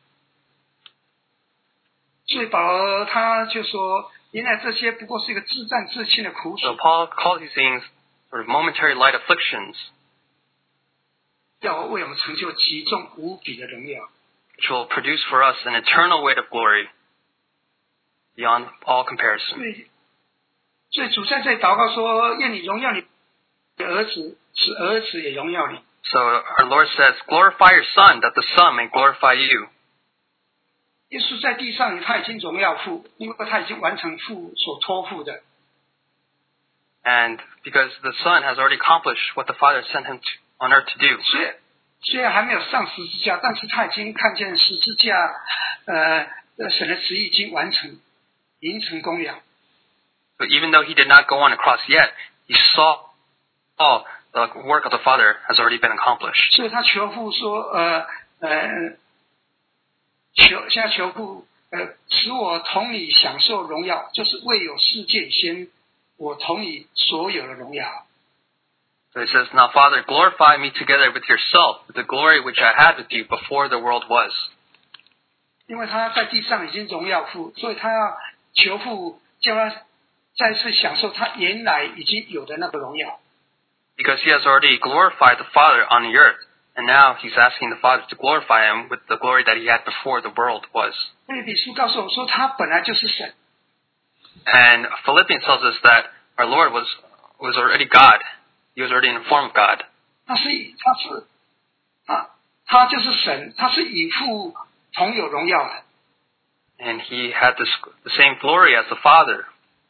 所以保罗他就说，原来这些不过是一个自战自弃的苦 So 楚， Paul calls these things sort of momentary light afflictions, 要为我们成就极重无比的荣耀。 which will produce for us an eternal weight of glory beyond all comparison. 所以，所以主在这里祷告说：“愿你荣耀你的儿子，使儿子也荣耀你。” So our Lord says, glorify your Son, that the Son may glorify you. 耶稣在地上，他已经荣耀父，因为他已经完成父所托付的。 And because the Son has already accomplished what the Father sent him to, on earth to do. 虽然虽然还没有上十字架，但是他已經看見十字架，呃，神的旨意已經完成，已經成功了。 But even though he did not go on the cross yet, he saw, saw the work of the Father has already been accomplished. 所以他求父说，呃呃，求现在求父，呃，使我同你享受荣耀，就是未有世界先，我同你所有的荣耀。 So he says, "Now, Father, glorify me together with yourself, with the glory which I had with you before the world was." 因为他在地上已經榮耀父，所以他要求父叫他再次享受他原來已經有的那個榮耀。 Because he has already glorified the Father on the earth, and now he's asking the Father to glorify him with the glory that he had before the world was. 腓立比書告訴我們說，他本來就是神。 And Philippians tells us that our Lord was was already God. He was already in the form of God. 他是他是他他就是神，他是與父同有榮耀的。 And he had this, the same glory as the Father.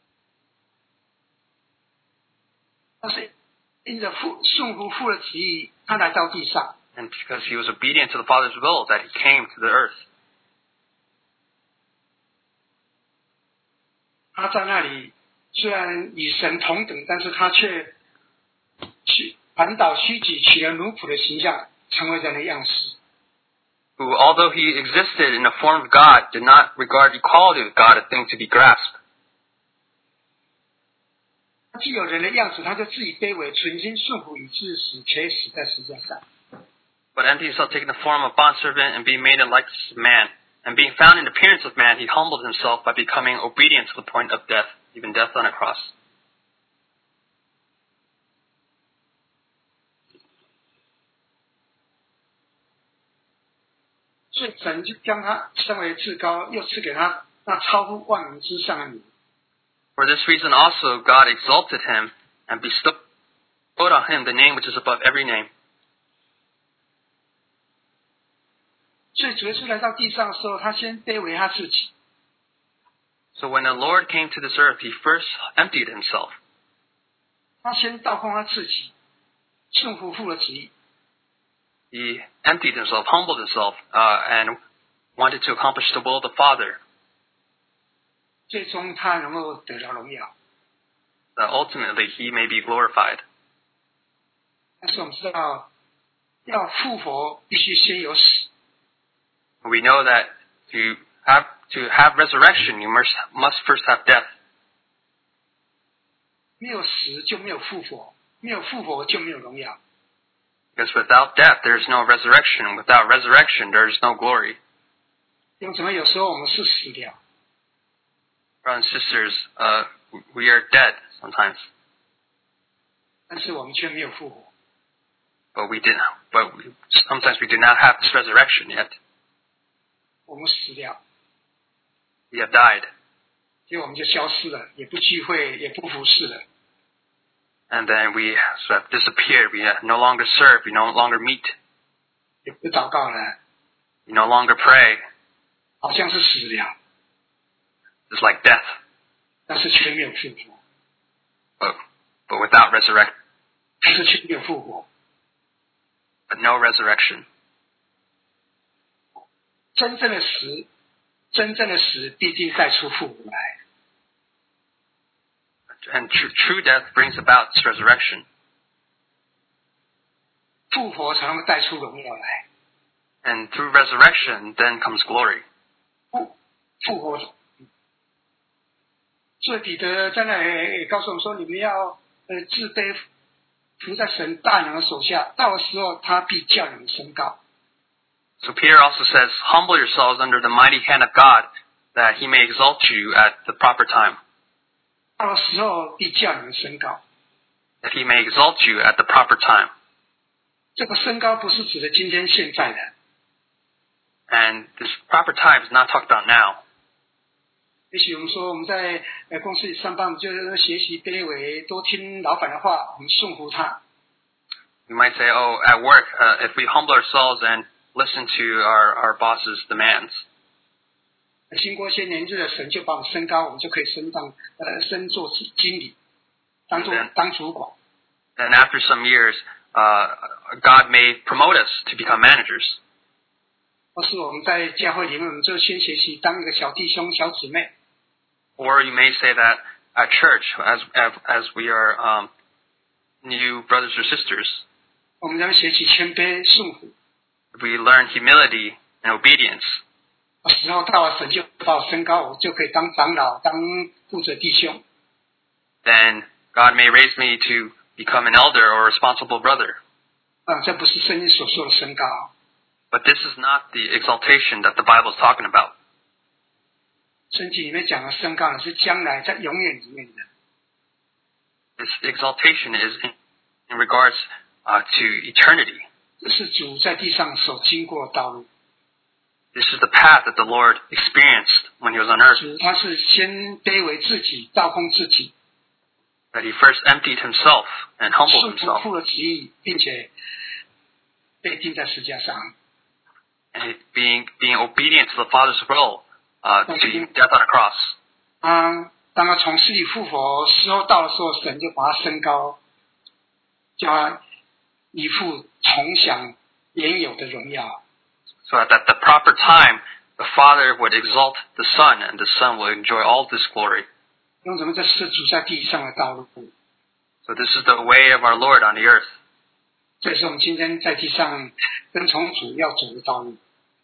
他是因着父順服父的旨意，他來到地上。 And because he was obedient to the Father's will, that he came to the earth. 他在那裡雖然與神同等，但是他卻去反倒虛己，取了奴僕的形象，成為人的樣式。 Who, although he existed in the form of God, did not regard equality with God a thing to be grasped. 他既有人的樣子，他就自己卑微，存心順服以致死，且死在十字架上。 But emptied himself, taking the form of bondservant, and being made in likeness of man. And being found in appearance of man, he humbled himself by becoming obedient to the point of death, even death on a cross. 所以神就将他升为至高，又赐给他那超乎万民之上的名。 For this reason also God exalted him and bestowed on him the name which is above every name. 所以主耶稣来到地上的时候，他先卑微他自己。 So when the Lord came to this earth, he first emptied himself. 他先倒空他自己，顺服父的旨意。 He emptied himself, humbled himself, uh, and wanted to accomplish the will of the Father. 最终他能够得到荣耀。 That ultimately he may be glorified. 但是我们知道，要复活必须先有死。 We know that to have to have resurrection, you must must first have death. 没有死就没有复活，没有复活就没有荣耀。 Because without death, there is no resurrection. Without resurrection, there is no glory. 因为怎么有时候我们是死掉， Brothers and sisters, uh, we are dead sometimes, 但是我们却没有复活。 but we did. But we, sometimes we do not have this resurrection yet. 我们死掉， We have died, 结果我们就消失了，也不聚会，也不服侍了。 and then we sort of disappeared. We no longer serve. We no longer meet. 也不祷告了， We no longer pray. 好像是死了， It's like death, 但是却没有复活， but but without resurrection, 但是却没有复活。 but no resurrection. 真正的死，真正的死必定带出复活来。 And true, true death brings about this resurrection. 复活才能带出荣耀来。 And through resurrection, then comes glory. 复复活，所以彼得在那里也告诉我们说：“你们要呃自卑，服在神大能的手下，到的时候他必叫你们升高。” So Peter also says, humble yourselves under the mighty hand of God, that he may exalt you at the proper time. 到的时候必叫你们升高。 That he may exalt you at the proper time. 这个升高不是指的今天现在的， And this proper time is not talked about now. 也许我们说我们在呃公司里上班，我们就是学习卑微，多听老板的话，我们顺服他。 We might say, oh, at work, uh, if we humble ourselves and listen to our, our boss's demands. 经过一些年日的神就把我们升高，我们就可以升当呃升做经理。 当做 Then- 当主管。 And after some years, uh, God may promote us to become managers. 或是我们在教会里面，我们就先学习当一个小弟兄、小姊妹。 Or you may say that at church, as as, as we are um, new brothers or sisters, 我们要学习谦卑顺服。 we learn humility and obedience. 时候到了，神就把我升高，我就可以当长老、当负责弟兄。 Then God may raise me to become an elder or a responsible brother. 啊，这不是圣经所说的升高。 But this is not the exaltation that the Bible is talking about. 圣经里面讲的升高呢，是将来在永远里面的。 This exaltation is in, in regards uh, to eternity. 这是主在地上所经过的道路。 This is the path that the Lord experienced when he was on earth. 主他是先卑微自己，倒空自己， That he first emptied himself and humbled 顺服 himself. 父的旨意，并且被钉在十字架上。 And being being obedient to the Father's will uh, to death on a cross. 当当他从死里复活，时候到的时候，神就把他升高，叫他一副重享原有的荣耀。 So at the proper time, the Father would exalt the Son, and the Son will enjoy all this glory. 用什么？这是主在地上的道路。 So this is the way of our Lord on the earth. 这也是我们今天在地上跟从主要走的道路。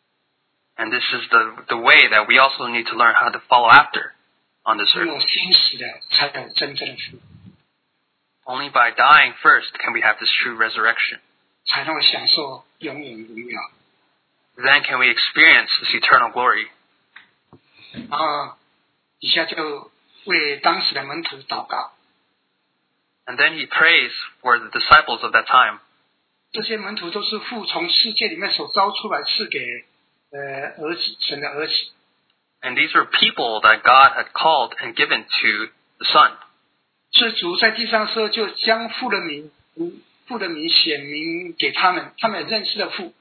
And this is the, the way that we also need to learn how to follow after on this 只 earth. 有心死的，才有真正的福， Only by dying first can we have this true resurrection. 才能够享受永远荣耀。 Then can we experience this eternal glory. 然后底下就为当时的门徒祷告。 And then he prays for the disciples of that time. 这些门徒都是父从世界里面所招出来赐给呃儿子神的儿子。 And these were people that God had called and given to the Son. 是主在地上的时候，就将父的名父的名显明给他们，他们也认识了父。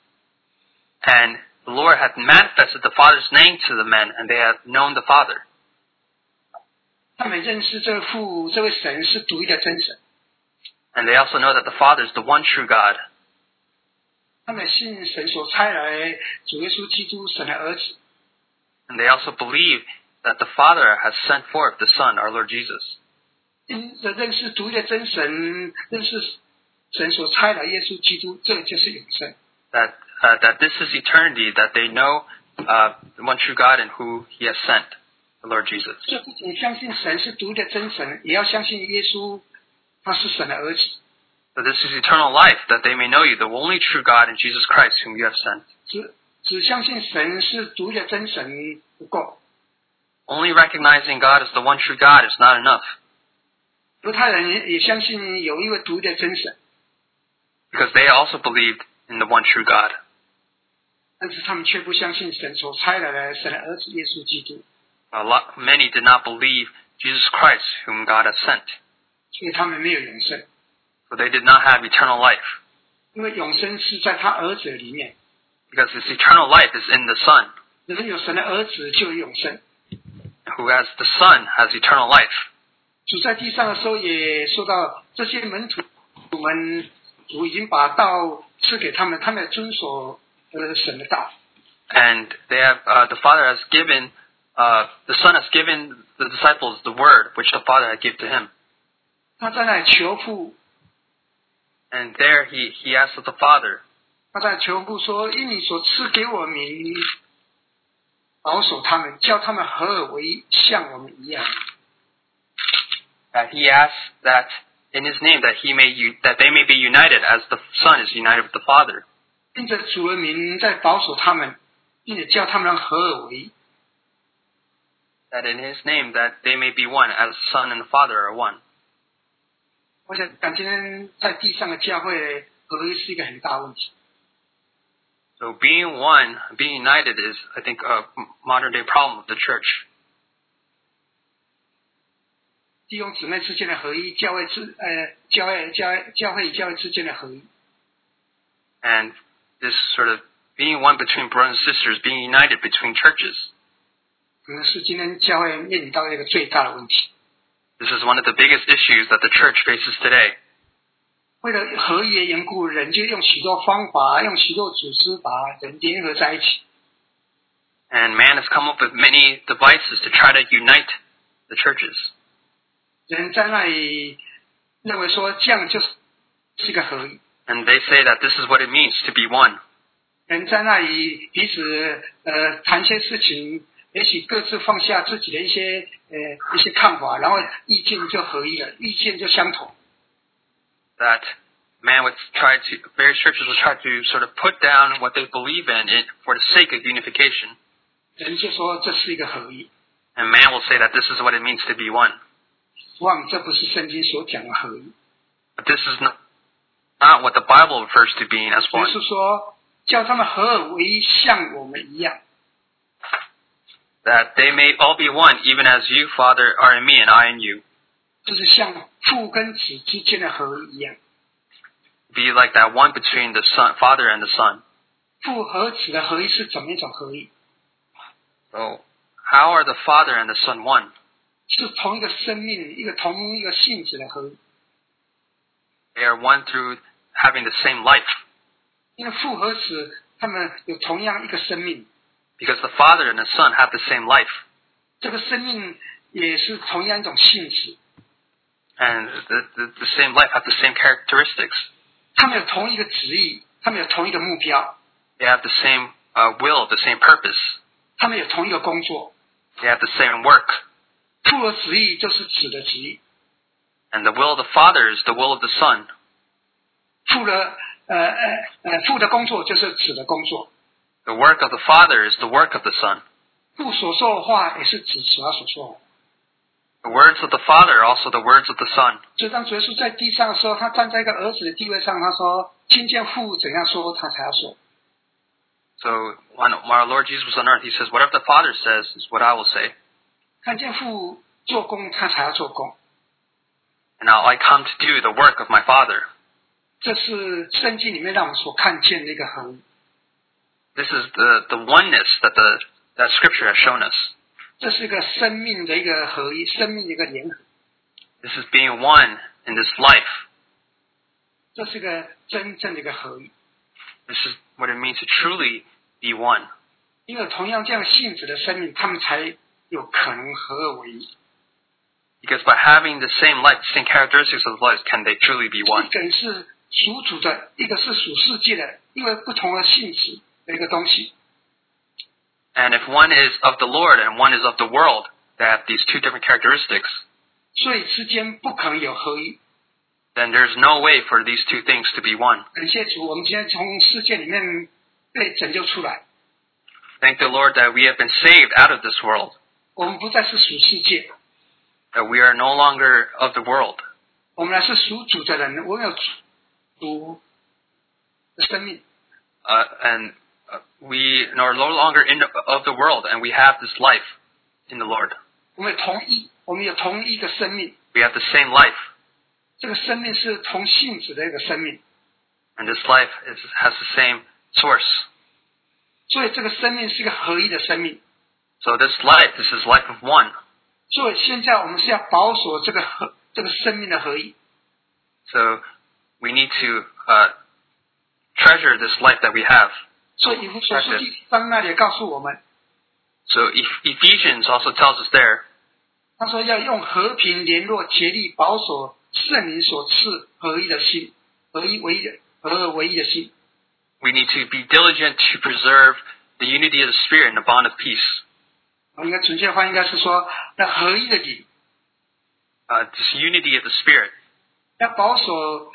And the Lord had manifested the Father's name to the men, and they had known the Father. 他们认识这父这位神是独一的真神。 And they also know that the Father is the one true God. 他们信神所差来主耶稣基督神的儿子。 And they also believe that the Father has sent forth the Son, our Lord Jesus. 因着认识独一的真神，认识神所差来耶稣基督，这就是永生。 That uh, that this is eternity, that they know uh, the one true God and who He has sent, the Lord Jesus. 这不仅相信神是独一的真神，也要相信耶稣他是神的儿子。 So this is eternal life, that they may know you, the only true God and Jesus Christ whom you have sent. 只只相信神是独一的真神不够。 Only recognizing God as the one true God is not enough, 犹太人也相信有一位独一的真神， because they also believed in the one true God. 但是他们却不相信神所差来的神的儿子耶稣基督， A lot, many did not believe Jesus Christ whom God has sent. 所以他们没有永生。 So they did not have eternal life, 因为永生是在他儿子里面， because this eternal life is in the Son. 人有神的儿子就有永生。 Who has the Son has eternal life. 主在地上的时候也说到，这些门徒们，主已经把道赐给他们，他们遵守呃神的道。 And they have uh, the Father has given uh, the Son has given the disciples the word which the Father had given to him. 他在那里求父， And there he, he asked of the Father 他在求父说：“因你所赐给我名，保守他们，叫他们合而为一，像我们一样。” that he asked that in his name that he may u- that they may be united as the Son is united with the Father. 因着主的名在保守他们，并且叫他们合而为一。 That in his name that they may be one as the Son and the Father are one. 我想，今天在地上的教会合一是一个很大问题。 So being one, being united is, I think, a modern day problem of the church. 弟兄姊妹之间的合一，教会之呃教会教会教会与教会之间的合一， And this sort of being one between brothers and sisters, being united between churches, 可能是今天教会面临到一个最大的问题。 This is one of the biggest issues that the church faces today. 为了合一的缘故，人就用许多方法，用许多组织把人联合在一起。 And man has come up with many devices to try to unite the churches. 人在那里认为说这样就是是一个合一。 And they say that this is what it means to be one. 人在那里彼此呃谈些事情，也许各自放下自己的一些呃一些看法，然后意见就合一了，意见就相同。 That man would try to, various churches would try to sort of put down what they believe in it for the sake of unification. 人就说这是一个合一。 And man will say that this is what it means to be one. 望这不是圣经所讲的合一。 But this is not, not what the Bible refers to being as 就 one. 是说叫他们合而为一，像我们一样。 That they may all be one, even as you, Father, are in me and I in you. 就是像父跟子之间的合一一样。 Be like that one between the son, Father and the Son. 父和子的合一是怎么一种合一？ So, how are the Father and the Son one? 是同一个生命，一个同一个性质的合一。 They are one through having the same life. 因为父和子他们有同样一个生命， Because the Father and the Son have the same life. 这个生命也是同样一种性质。 And the, the, the same life have the same characteristics. 他们有同一个旨意，他们有同一个目标， They have the same uh, will, the same purpose. 他们有同一个工作。 They have the same work. 父的旨意就是子的旨意， And the will of the Father is the will of the Son. 父的呃呃呃父的工作就是子的工作， The work of the Father is the work of the Son. 父所说的话也是子所要所说的。 The words of the Father are also the words of the Son. 所以当主耶稣在地上的时候，他站在一个儿子的地位上，他说：“听见父怎样说，他才要说。” So when our Lord Jesus was on earth, he says, whatever the Father says is what I will say. 看见父做工，他才要做工。 And now I come to do the work of my Father. 这是圣经里面让我们所看见的一个合一。 This is the, the oneness that the that Scripture has shown us. 这是一个生命的一个合一，生命的一个联合。 This is being one in this life. 这是一个真正的一个合一。 This is what it means to truly be one. 因为同样这样性质的生命，他们才有可能合而为一。 Because by having the same life, the same characteristics of life, can they truly be 一 one? 个是属主的，一个是属世界的，因为不同的性质的一个东西。 And if one is of the Lord and one is of the world, they have these two different characteristics. 所以之间不可能有合一。 Then there's no way for these two things to be one. 感谢主，我们今天从世界里面被拯救出来， Thank the Lord that we have been saved out of this world. 我们不再是属世界， That we are no longer of the world. 我们乃是属主的人，我们有主主的生命。 Uh, and uh, we are no longer in the, of the world, and we have this life in the Lord. 我们有同一，我们有同一个生命， We have the same life. 这个生命是同性质的一个生命， And this life is, has the same source. 所以这个生命是一个合一的生命。 So this life, this is life of one. 所以现在我们是要保守这个合这个生命的合一。 So we need to uh, treasure this life that we have. 所以以弗所书第一章那里也告诉我们， So Ephesians also tells us there, 他说要用和平联络，竭力保守圣灵所赐合一的心，合一为一的合而为一的心。 we need to be diligent to preserve the unity of the Spirit and the bond of peace. 应该准确话应该是说，那合一的灵 Uh, this unity of the Spirit. 要保守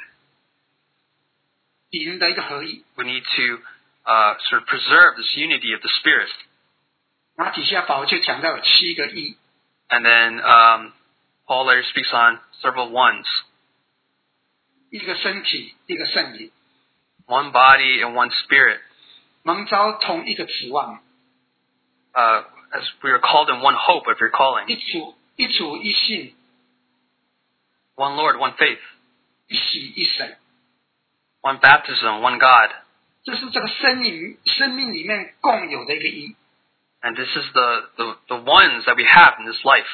灵的一个合一。 We need to uh, sort of preserve this unity of the Spirit. 然后底下保罗就讲到有七个一， And then um, Paul later speaks on several ones. 一个身体，一个圣灵， One body and one spirit. 蒙召同一个指望， Uh, as we are called in one hope of your 一 calling. 主一主一信， One Lord, one faith. 一洗一神。 One baptism, one God. 这是这个生命生命里面共有的一个一。 And this is the, the, the ones that we have in this life.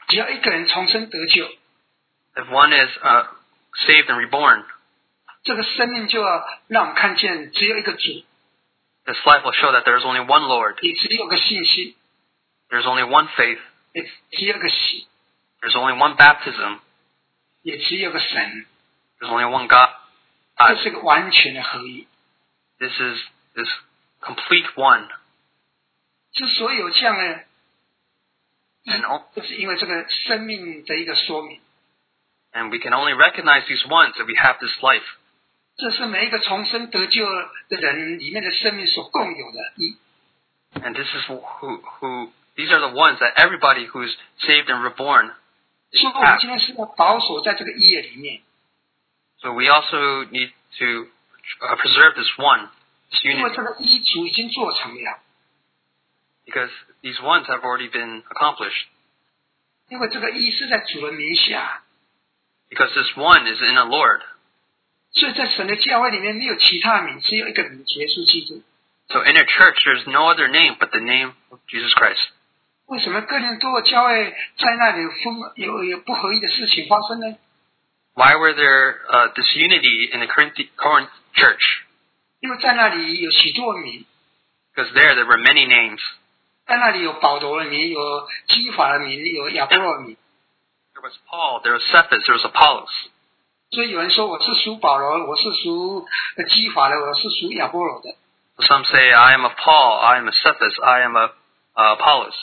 只要一个人重生得救， if one is uh, saved and reborn, 这个生命就要让我们看见只有一个主， this life will show that there is only one Lord, 也只有个信心， there is only one faith, 也只有个喜， there is only one baptism, 也只有个神， there is only one God. 这是个完全的合一。 This is this complete one. 之所以有这样的， And, o- 就是因为这个生命的一个说明。 and we can only recognize these ones if we have this life. 这是每一个重生得救的人里面的生命所共有的一。 And this is who, who these are the ones that everybody who's saved and reborn 所以我们今天是要保守在这个一里面， So we also need to uh, preserve this one, this 因为 unity, 这个一主已经做成了， because these ones have already been accomplished. 因为这个一是在主的名下， Because this one is in the Lord. 所以在神的教会里面没有其他名，只有一个名，耶稣基督。 So in a church, there's no other name but the name of Jesus Christ. 为什么哥林多的教会在那里有分有有不合一的事情发生呢？ Why were there uh, disunity in the Corinth, Corinth church? 因为在那里有许多名， Because there, there were many names. 在那里有保罗的名，有基法的名，有亚波罗的名。 There was Paul, there was Cephas, there was Apollos. 所以有人说我是属保罗，我是属基法的，我是属亚波罗的。 Some say, I am of Paul, I am of Cephas, I am of uh, Apollos.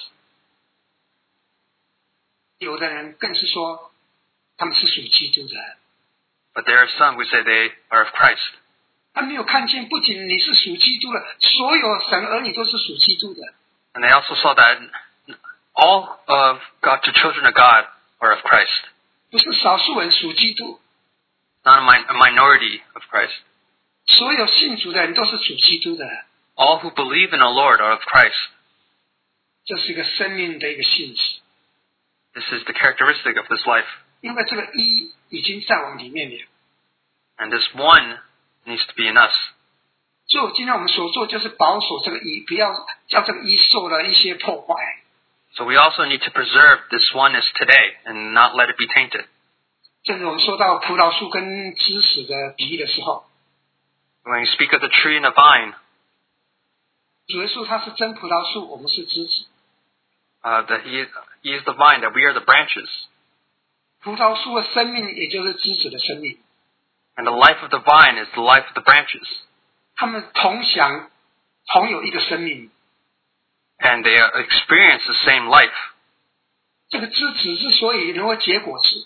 有的人更是说他们是属基督的。 But there are some who say they are of Christ. 他没有看见，不仅你是属基督的，所有神儿女都是属基督的。 And they also saw that all of God, the children of God, are of Christ. 不是少数人属基督， Not a, min- a minority of Christ. 所有信主的人都是属基督的。 All who believe in the Lord are of Christ. 这是一个生命的一个信息， This is the characteristic of this life. 因为这个一已经在我们里面了。 And this one needs to be in us. 所以今天我们所做就是保守这个一，不要叫这个一受了一些破坏。 So we also need to preserve this oneness today and not let it be tainted. 正如我们说到葡萄树跟枝子的比喻的时候， When you speak of the tree and the vine, 主耶稣他是真葡萄树，我们是枝子。 uh, that he is, he is the vine, that we are the branches. 葡萄树的生命也就是枝子的生命， And the life of the vine is the life of the branches. 他们同享同有一个生命。 And they uh, experience the same life. 这个枝子之所以能够结果子，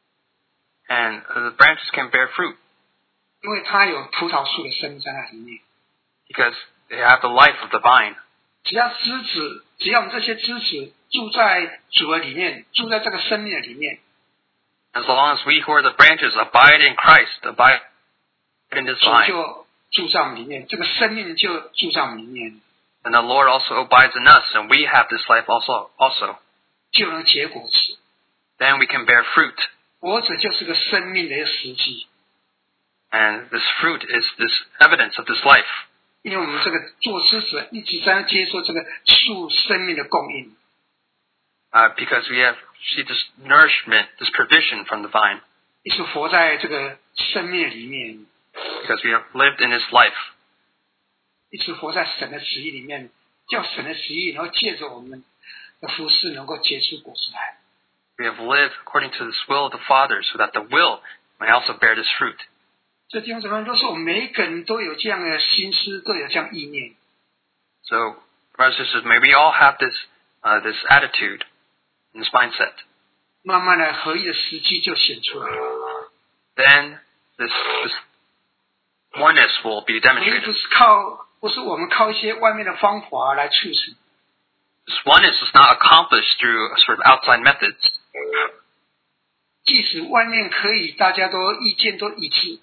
And uh, the branches can bear fruit 因为它有葡萄树的生命在那里面。 because they have the life of the vine. 只要枝子，只要我们这些枝子住在主的里面，住在这个生命的里面， As long as we who are the branches abide in Christ, abide in this 主 vine, 就住在我们里面，这个生命就住在我们里面， and the Lord also abides in us, and we have this life also. Also, 就能结果子。 then we can bear fruit. 活着就是个生命的一个实际， And this fruit is this evidence of this life. 因为我们这个做枝子一直在接受这个树生命的供应， Uh, because we have see this nourishment, this provision from the vine, 一直活在这个生命里面， because we have lived in His life, 一直活在神的旨意里面，叫神的旨意，然后借着我们的服侍能够结出果实来。 we have lived according to this will of the Father, so that the will may also bear this fruit. 这地方怎么样？都是我们每一个人都有这样的心思，都有这样意念。 So, brothers and sisters, may we all have this uh, this attitude, and this mindset. 慢慢的合一的时机就显出来了。 Then this this oneness will be 合一 demonstrated. 不是靠，不是我们靠一些外面的方法来促成， This oneness is not accomplished through sort of outside methods. 即使外面可以大家都意见都一致，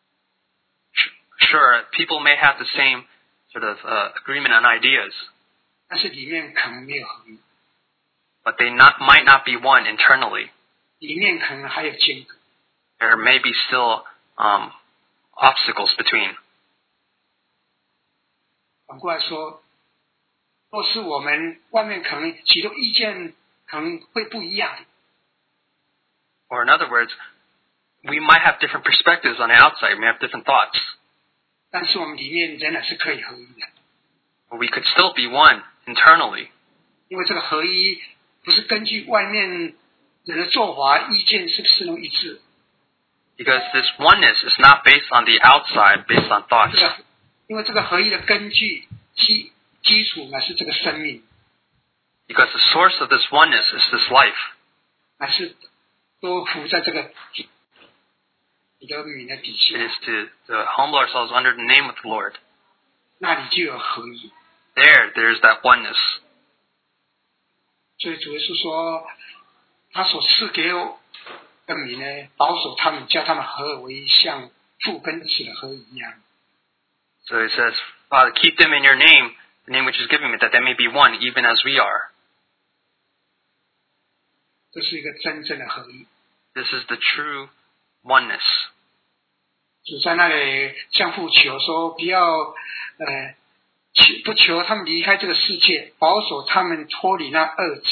Sure, people may have the same sort of uh, agreement on ideas, 但是里面可能没有合一， but they not might not be one internally. 里面可能还有间隔。 There may be still um, obstacles between. 反过来说，若是我们外面可能许多意见可能会不一样， Or in other words, we might have different perspectives on the outside. We may have different thoughts. 但是我们里面仍然是可以合一的。 But we could still be one internally. 因为这个合一不是根据外面人的做法、意见是不是能一致。 Because this oneness is not based on the outside, based on thoughts. 这个因为这个合一的根据基基础乃是这个生命。 Because the source of this oneness is this life. 乃是都服在这个你的名的底下。 It is to, to humble ourselves under the name of the Lord. 那里就有合一。 There, there is that oneness. 所以主耶稣说，他所赐给我的名呢，保守他们，叫他们合而为一，像父跟子的合一样。 So it says, Father, keep them in your name, the name which is given me, that they may be one, even as we are. 这是一个真正的合一。 This is the true oneness. 主在那里向父求说，不要呃求不求他们离开这个世界，保守他们脱离那恶者。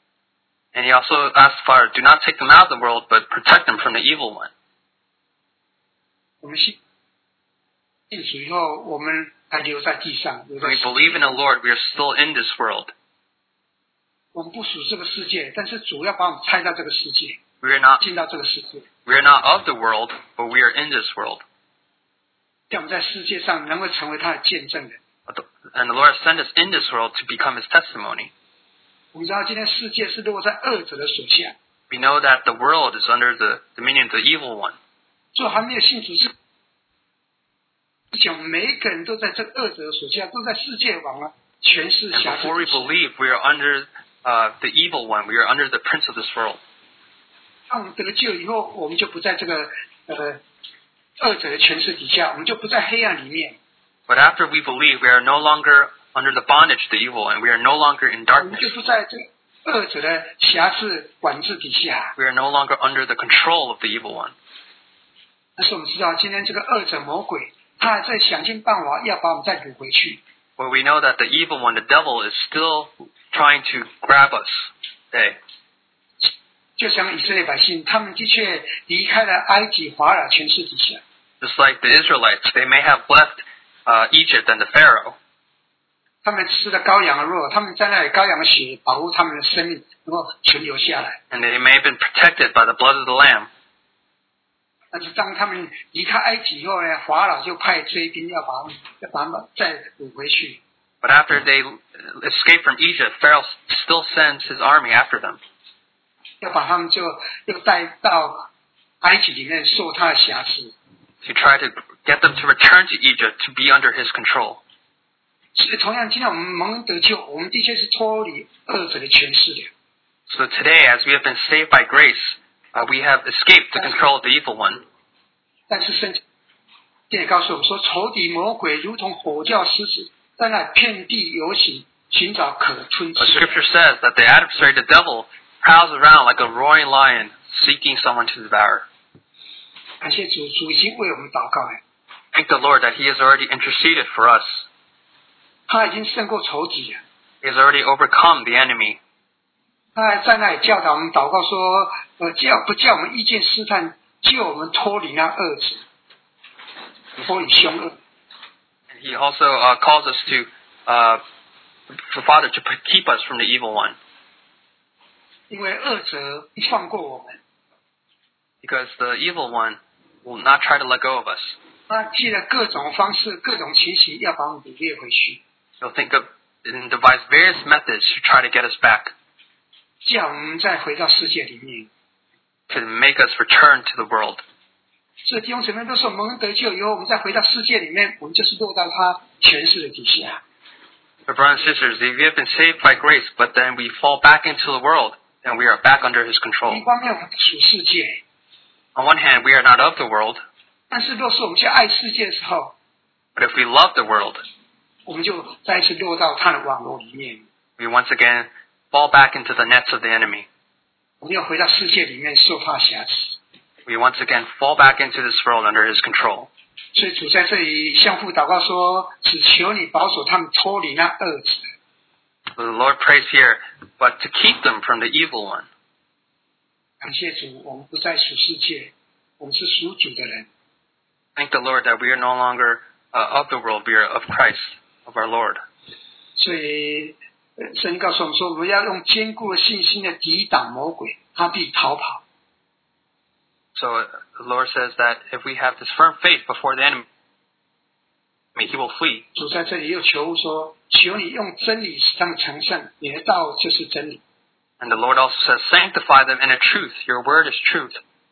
And he also asked Father, do not take them out of the world, but protect them from the evil one. 我们信信主以后，我们还留在地上。留 When 在 we 世界 believe in the Lord, we are still in this world. 我们不属这个世界，但是主要把我们拆到这个世界， We are not, 进到这个世界， we are not of the world, but we are in this world. 叫我们在世界上能够成为他的见证人。 And the Lord has sent us in this world to become his testimony. 我们知道今天世界是落在恶者的手下， We know that the world is under the dominion of the evil one. 做还没有信主之之前，我们每一个人都在这个恶者的手下，都在世界网啊权势 And 辖制 before we 之下。 believe, we are under uh, the evil one. We are under the prince of this world. 当我们得了救以后，我们就不在这个呃恶者的权势底下，我们就不在黑暗里面。 But after we believe, we are no longer under the bondage of the evil one. We are no longer in 我们 darkness. 就不在这个恶者的辖制管制底下。 We are no longer under the control of the evil one. 但是我们知道，今天这个恶者魔鬼，他还在想尽办法要把我们再掳回去。 But we know that the evil one, the devil, is still trying to grab us today. 就像以色列百姓，他们的确离开了埃及法老权势底下， Just like the Israelites, they may have left uh, Egypt and the Pharaoh. 他们吃了羔羊的肉，他们在那里羔羊的血保护他们的生命能够存留下来。 And they may have been protected by the blood of the Lamb. 但是当他们离开埃及以后呢，法老就派追兵要把他们要把他们再掳回去。 But after they escaped from Egypt, Pharaoh still sends his army after them. 要把他们就又带到埃及里面受他的辖制。 To try to get them to return to Egypt to be under his control. 所以同样，今天我们蒙恩得救，我们的确是脱离恶者的权势的。 So today, as we have been saved by grace, uh, we have escaped the control of the evil one. 但是圣经也告诉我们说，仇敌魔鬼如同吼叫狮子，在那遍地游行，寻找可吞 The 吃。 scripture says that the adversary, the devil, prowls around like a roaring lion, seeking someone to devour. 感谢主，主已经为我们祷告了， Thank the Lord that he has already interceded for us. 他已经胜过仇敌了。 He has already overcome the enemy. 他还在那里教导我们祷告说：“呃，叫不叫我们遇见试探，救我们脱离那恶者，脱离凶恶。” And he also uh, calls us to, uh, for Father, to keep us from the evil one. 因为恶者一放过我们， Because the evil one will not try to let go of us. 他借了各种方式、各种情形，要把我们掳掠回去， He'll think of and devise various methods to try to get us back, 叫我们再回到世界里面。 to make us return to the world. 所以弟兄姊妹都说，蒙恩得救以后，我们再回到世界里面，我们就是落到他权势的底下。 But brothers and sisters, if we have been saved by grace, but then we fall back into the world, then we are back under his 一 control. 方面我们属世界， On one hand, we are not of the world, 但是若是我们去爱世界的时候， but if we love the world, 我们就再一次落到他的网络里面， we once again fall back into the nets of the enemy. 我们要回到世界里面受他辖制。 We once again fall back into this world under his control. 所以主在这里向父祷告说：“只求你保守他们脱离那恶者。” So the Lord prays here, but to keep them from the evil one. 感谢主，我们不再属世界，我们是属主的人。 Thank the Lord that we are no longer uh, of the world, we are of Christ, of our Lord. 所以圣经告诉我们说，我们要用坚固的信心的抵挡魔鬼，他必逃跑。 So uh, the Lord says that if we have this firm faith before the enemy, he will flee. 主在这里又求说，求你用真理使他们成圣，你的道就是真理。 And the Lord also says, sanctify them in a truth. Your word is truth.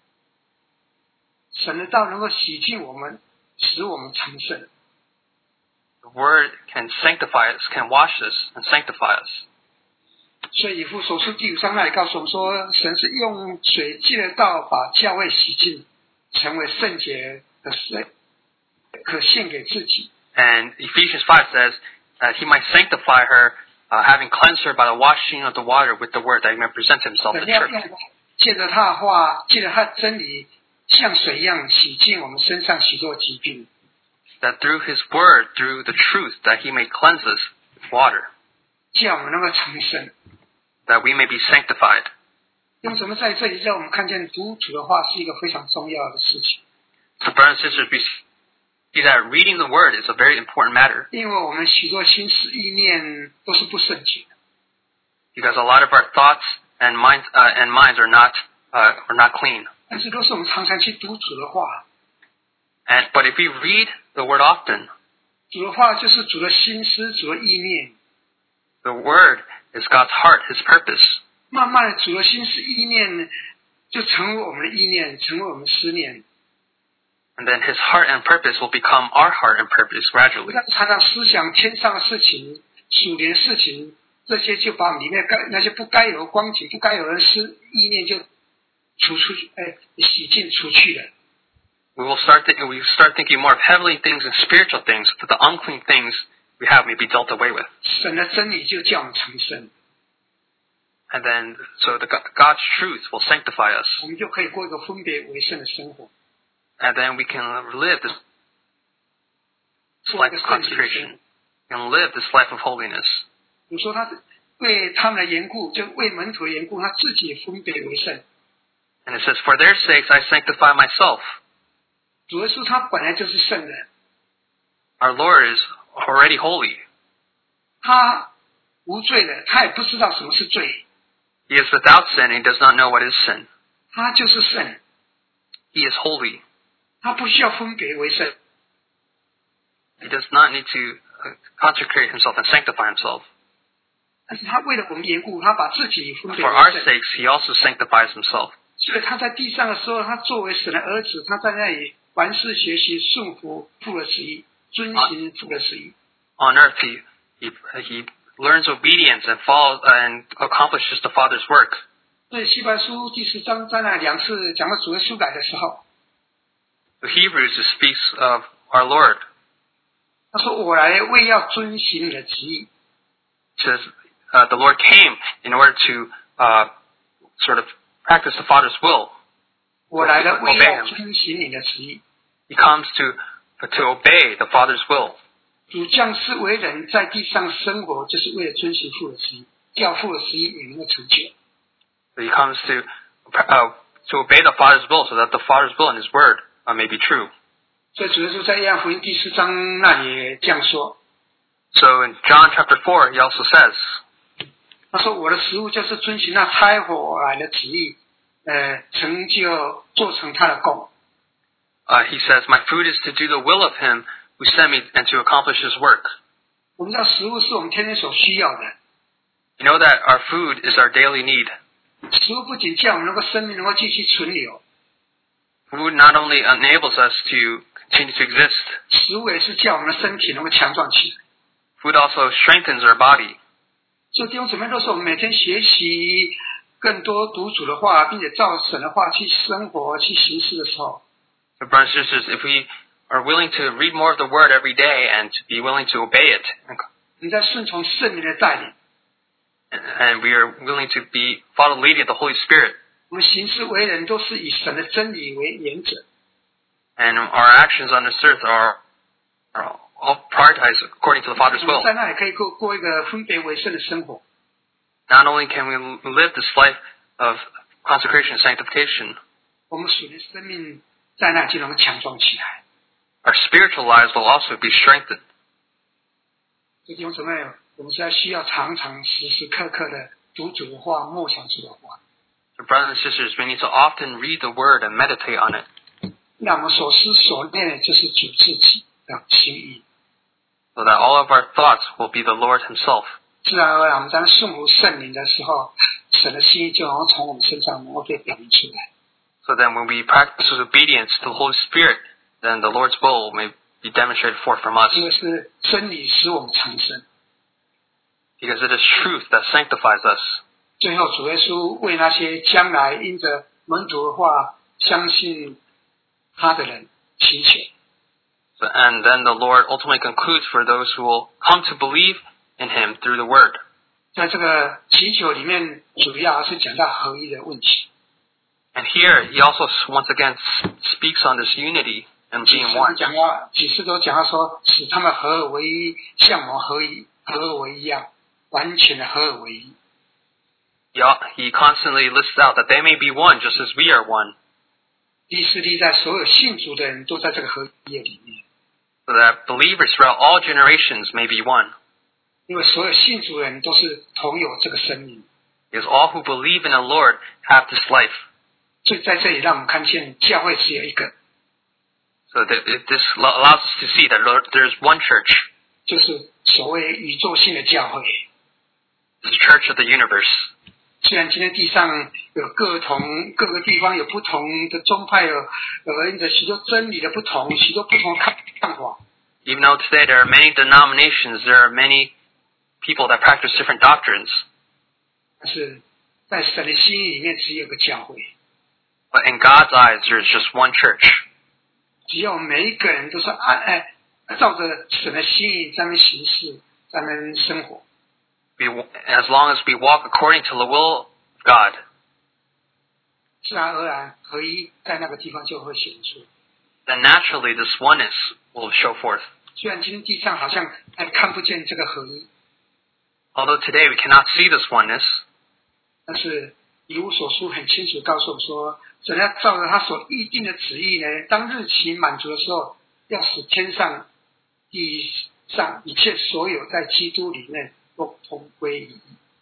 神的道能够洗净我们，使我们成圣。 The word can sanctify us, can wash us and sanctify us. 所以以弗所书第五章那里告诉我们说，神是用水借的道把教会洗净，成为圣洁的水，可献给自己。 And Ephesians five says that he might sanctify her, uh, having cleansed her by the washing of the water with the word, that he might present himself to the church. 借着他的话，借着他的真理，像水一样洗净我们身上许多疾病。 That through his word, through the truth, that he may cleanse us with water. 叫我们能够成圣。 That we may be sanctified. 用什么在这里让我们看见读主的话是一个非常重要的事情。 So brothers and sisters, we see that reading the word is a very important matter. 因为我们许多心思意念都是不圣洁的。 Because a lot of our thoughts and minds uh, and minds are not uh, are not clean. 但是都是我们常常去读主的话。 And but if we read the word often, 主的话就是主的心思，主的意念。 The word is God's heart, His purpose. 慢慢的，主的心思意念就成为我们的意念，成为我们思念。 And then His heart and purpose will become our heart and purpose gradually. 常常思想天上的事情、属灵的事情，这些就把里面该那些不该有的光景、不该有的思意念就除出去，哎，洗净出去了。 We will start thinking, we start thinking more of heavenly things and spiritual things, but the unclean things we have may be dealt away with. 神的真理就叫我们成圣。 And then, so the God's truth will sanctify us. 我们就可以过一个分别为圣的生活。 And then we can live this life of consecration, and live this life of holiness. 你说他为他们的缘故，就为门徒的缘故，他自己分别为圣。 And it says, "For their sakes I sanctify myself." 主耶稣他本来就是圣人。 Our Lord is already holy. 他无罪的，他也不知道什么是罪。 He is without sin, and he does not know what is sin. 他就是圣。 He is holy. 他不需要分别为圣。 He does not need to consecrate himself and sanctify himself. 但是他为了我们缘故，他把自己分别 For 为 our 圣。 sakes, he also sanctifies himself. 所以他在地上的时候，他作为神的儿子，他在那里凡事学习顺服父的旨意，遵行父的旨意。 On earth, he he he learns obedience and follows and accomplishes the Father's work. 所以希伯来书第十章在那两次讲到主耶稣来的时候， The Hebrews speaks of our Lord. 他说：“我来为要遵行你的旨意。” Says uh, the Lord came in order to uh, sort of practice the Father's will. 我来了为要遵行你的旨意。 He comes to to obey the Father's will. 主降世为人，在地上生活，就是为了遵行父的旨意，叫父的旨意也能够成就。 He comes to uh, to obey the Father's will, so that the Father's will and His word uh, may be true. 所以主耶稣在约翰福音第四章那里这样说。 So in John chapter four, he also says, 他说：“我的食物就是遵行那差我来的旨意，呃，成就做成他的功。” uh, he says, "My food is to do the will of Him who sent me and to accomplish His work." 我们知道食物是我们天天所需要的。 You know that our food is our daily need. 食物不仅叫我们能够生命能够继续存留， Food not only enables us to continue to exist, 食物也是叫我们的身体能够强壮起来。 food also strengthens our body. 所以弟兄姊妹，都是我们每天学习更多读主的话，并且照神的话去生活、去行事的时候， So brothers and sisters, if we are willing to read more of the Word every day and to be willing to obey it, 你在顺从圣灵的带领， and we are willing to be follow the leading of the Holy Spirit, 我们行事为人都是以神的真理为原则。 and our actions on this earth are, are all prioritized according to the Father's 我们 will. 在那里可以过过一个分别为圣的生活。 Not only can we live this life of consecration and sanctification, 我们属灵生命在那就能强壮起来。 our spiritual lives will also be strengthened. 弟兄姊妹，我们现在需要常常时时刻刻的读主的话，默想主的话。 So brothers and sisters, we need to often read the word and meditate on it, 让我们所思所念的就是主自己的心意。 so that all of our thoughts will be the Lord himself. 自然而然，我们在顺服圣灵的时候，神的心意就能够从我们身上能够被表明出来。 So then when we practice obedience to the Holy Spirit, then the Lord's will may be demonstrated forth from us. 因为是真理使我们长生。 Because it is truth that sanctifies us. 最后，主耶稣为那些将来因着门徒的话相信他的人祈求。 So, and then the Lord ultimately concludes for those who will come to believe in him through the word. 在这个祈求里面，主要是讲到合一的问题。 And here he also once again speaks on this unity and 几 being 次 one. 讲到，几次都讲到说，使他们合而为一，像我们合一合而为一样，完全的合而为一。 He, he constantly lists out that they may be one just as we are one. 第四例在所有信主的人都在这个合一里面， So that believers throughout all generations may be one. 因为所有信主的人都是同有这个生命。 Because all who believe in the Lord have this life. 所以在这里让我们看见教会只有一个， So that it, this allows us to see that there is one church, 就是所谓宇宙性的教会。 the church of the universe. 虽然今天地上有各同各个地方有不同的宗派，有有因着许多真理的不同，许多不同的看看法。 Even though today there are many denominations, there are many people that practice different doctrines. 但是在神的心意里面，只有个教会。 But in God's eyes, there is just one church. 只要每一个人都是按哎照着神的心意在那边行事，在那边生活。 We, as long as we walk according to the will of God, 自然而然合一在那个地方就会显出。 then naturally this oneness will show forth. 虽然今天地上好像还看不见这个合一， Although today we cannot see this oneness, 但是以弗所书很清楚告诉我们说，神要照着他所预定的旨意呢，当日期满足的时候，要使天上、地上一切所有在基督里面都同归于一。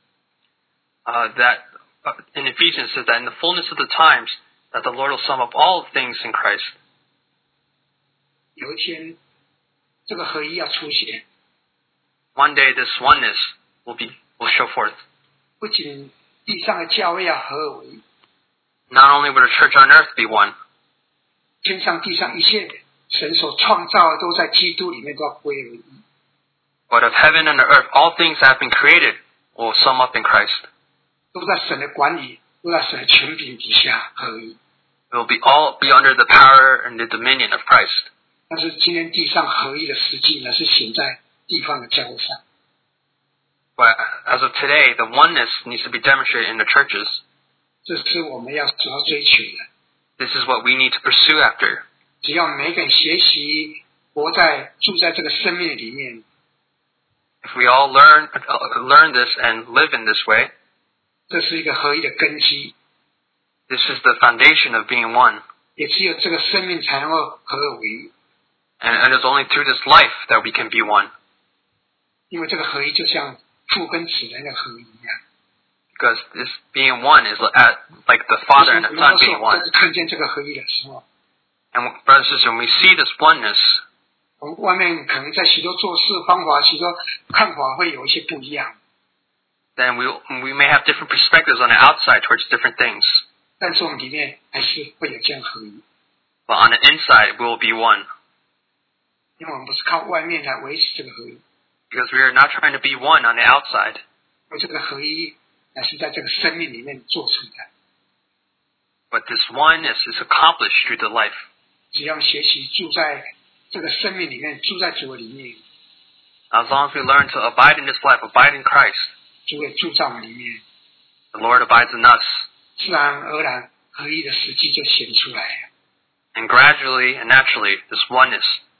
uh, that uh, in Ephesians says that in the fullness of the times, that the Lord will sum up all things in Christ. 有一天，这个合一要出现， One day this oneness will be will show forth. 不仅地上的教会要合而为一， Not only will the church on earth be one, 天上地上一切神所创造的都在基督里面都要归为一。 but of heaven and the earth, all things that have been created will sum up in Christ. 都在神的管理，都在神的权柄底下合一。 It will be all be under the power and the dominion of Christ. 但是今天地上合一的实际呢，是显在地方的教会上。 But as of today, the oneness needs to be demonstrated in the churches. 这是我们要主要追求的。 This is what we need to pursue after. 只要每个人学习活在住在这个生命里面， If we all learn uh, learn this and live in this way, 这是一个合一的根基。 this is the foundation of being one. 也只有这个生命才能够合而为一。 And, and it's only through this life that we can be one. 因为这个合一就像父跟子的那个合一一样。 Because this being one is at, like the Father and the Son being 我 one. 们看见这个合一的时候， And brothers and sisters, when we see this oneness, 我们外面可能在许多做事方法、许多看法会有一些不一样， then we we may have different perspectives on the outside towards different things. 但是我们里面还是会有这样合一， But on the inside, we will be one. 因为我们不是靠外面来维持这个合一， Because we are not trying to be one on the outside. 而这个合一乃是在这个生命里面做出的。 But this oneness is accomplished through the life. 只要学习住在这个生命里面，住在主的里面， As long as we learn to abide in this life, abide in Christ, 主会住在我们里面， the Lord abides in us. 自然而然合一的实际就显出来了。 And gradually and naturally, this oneness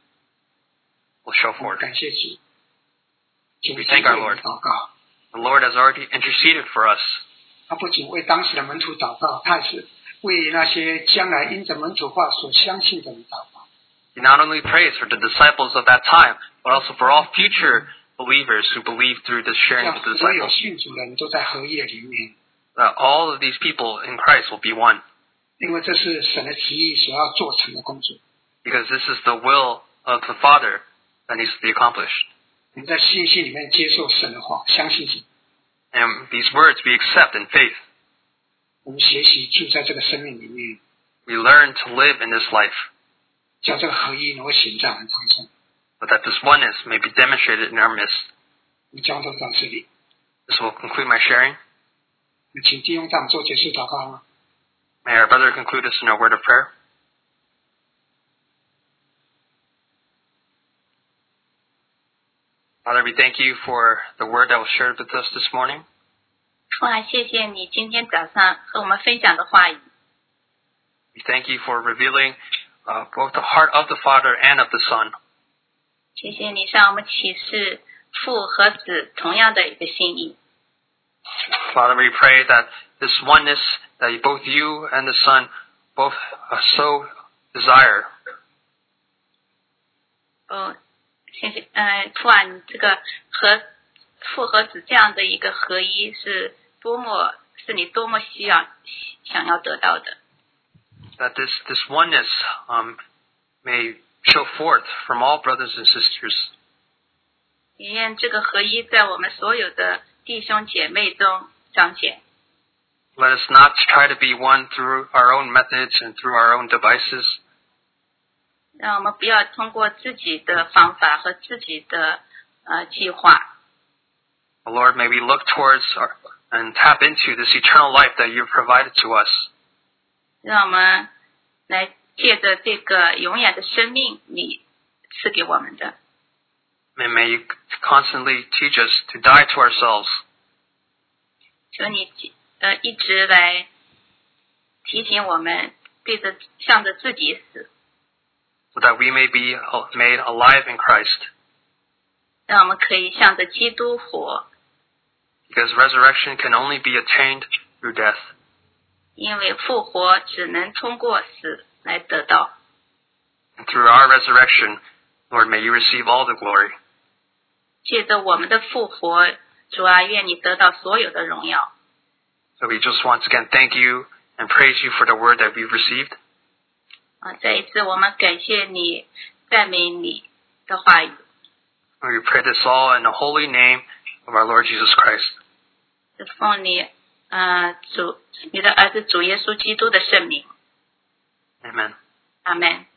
will show 我们 forth. 感谢主，主 We 已经 thank our 为我们 Lord. 祷告， The Lord has already interceded for us. 他不仅为当时的门徒祷告，他也是为那些将来因着门徒话所相信的人祷告。 He not only prays for the disciples of that time, but also for all future believers who believe through the sharing of the 所有 disciples. 信主人都在合一的里面， That all of these people in Christ will be one. 因为这是神的旨意所要做成的工作。 Because this is the will of the Father that needs to be accomplished. 我们在信心里面接受神的话，相信神， And these words we accept in faith. 我们学习住在这个生命里面， We learn to live in this life, 叫这个合一能够显在我们当中。 but that this oneness may be demonstrated in our midst. 我们讲到到这里， This will conclude my sharing. 那请弟兄在我们做结束祷告吗？ May our brother conclude us in a word of prayer. Father, we thank you for the word that was shared with us this morning. 父啊，谢谢你今天早上和我们分享的话语。 We thank you for revealing uh, both the heart of the Father and of the Son. 谢谢你向我们启示父和子同样的一个心意。 Father, we pray that this oneness that both you and the Son both uh, so desire. 哦，谢谢，呃，父啊，你这个和父和子这样的一个合一是多么，是你多么需要想要得到的。 That this, this oneness um, may show forth from all brothers and sisters. 也愿这个合一在我们所有的弟兄姐妹中彰显。 Let us not try to be one through our own methods and through our own devices. 让我们不要通过自己的方法和自己的呃计划， Lord, may we look towards our, and tap into this eternal life that you've provided to us. 让我们来借着这个永远的生命你赐给我们的。 And may you constantly teach us to die to ourselves, 求你呃一直来提醒我们，对着向着自己死， so that we may be made alive in Christ. 让我们可以向着基督活。 Because resurrection can only be attained through death. 因为复活只能通过死来得到。 And through our resurrection, Lord, may you receive all the glory. 借着我们的复活，主啊，愿你得到所有的荣耀。 So we just once again thank you and praise you for the word that we've received. 啊，再一次我们感谢你，赞美你的话语。 And we pray this all in the holy name of our Lord Jesus Christ. 是奉你呃主你的儿子主耶稣基督的圣名。 Amen. 阿们。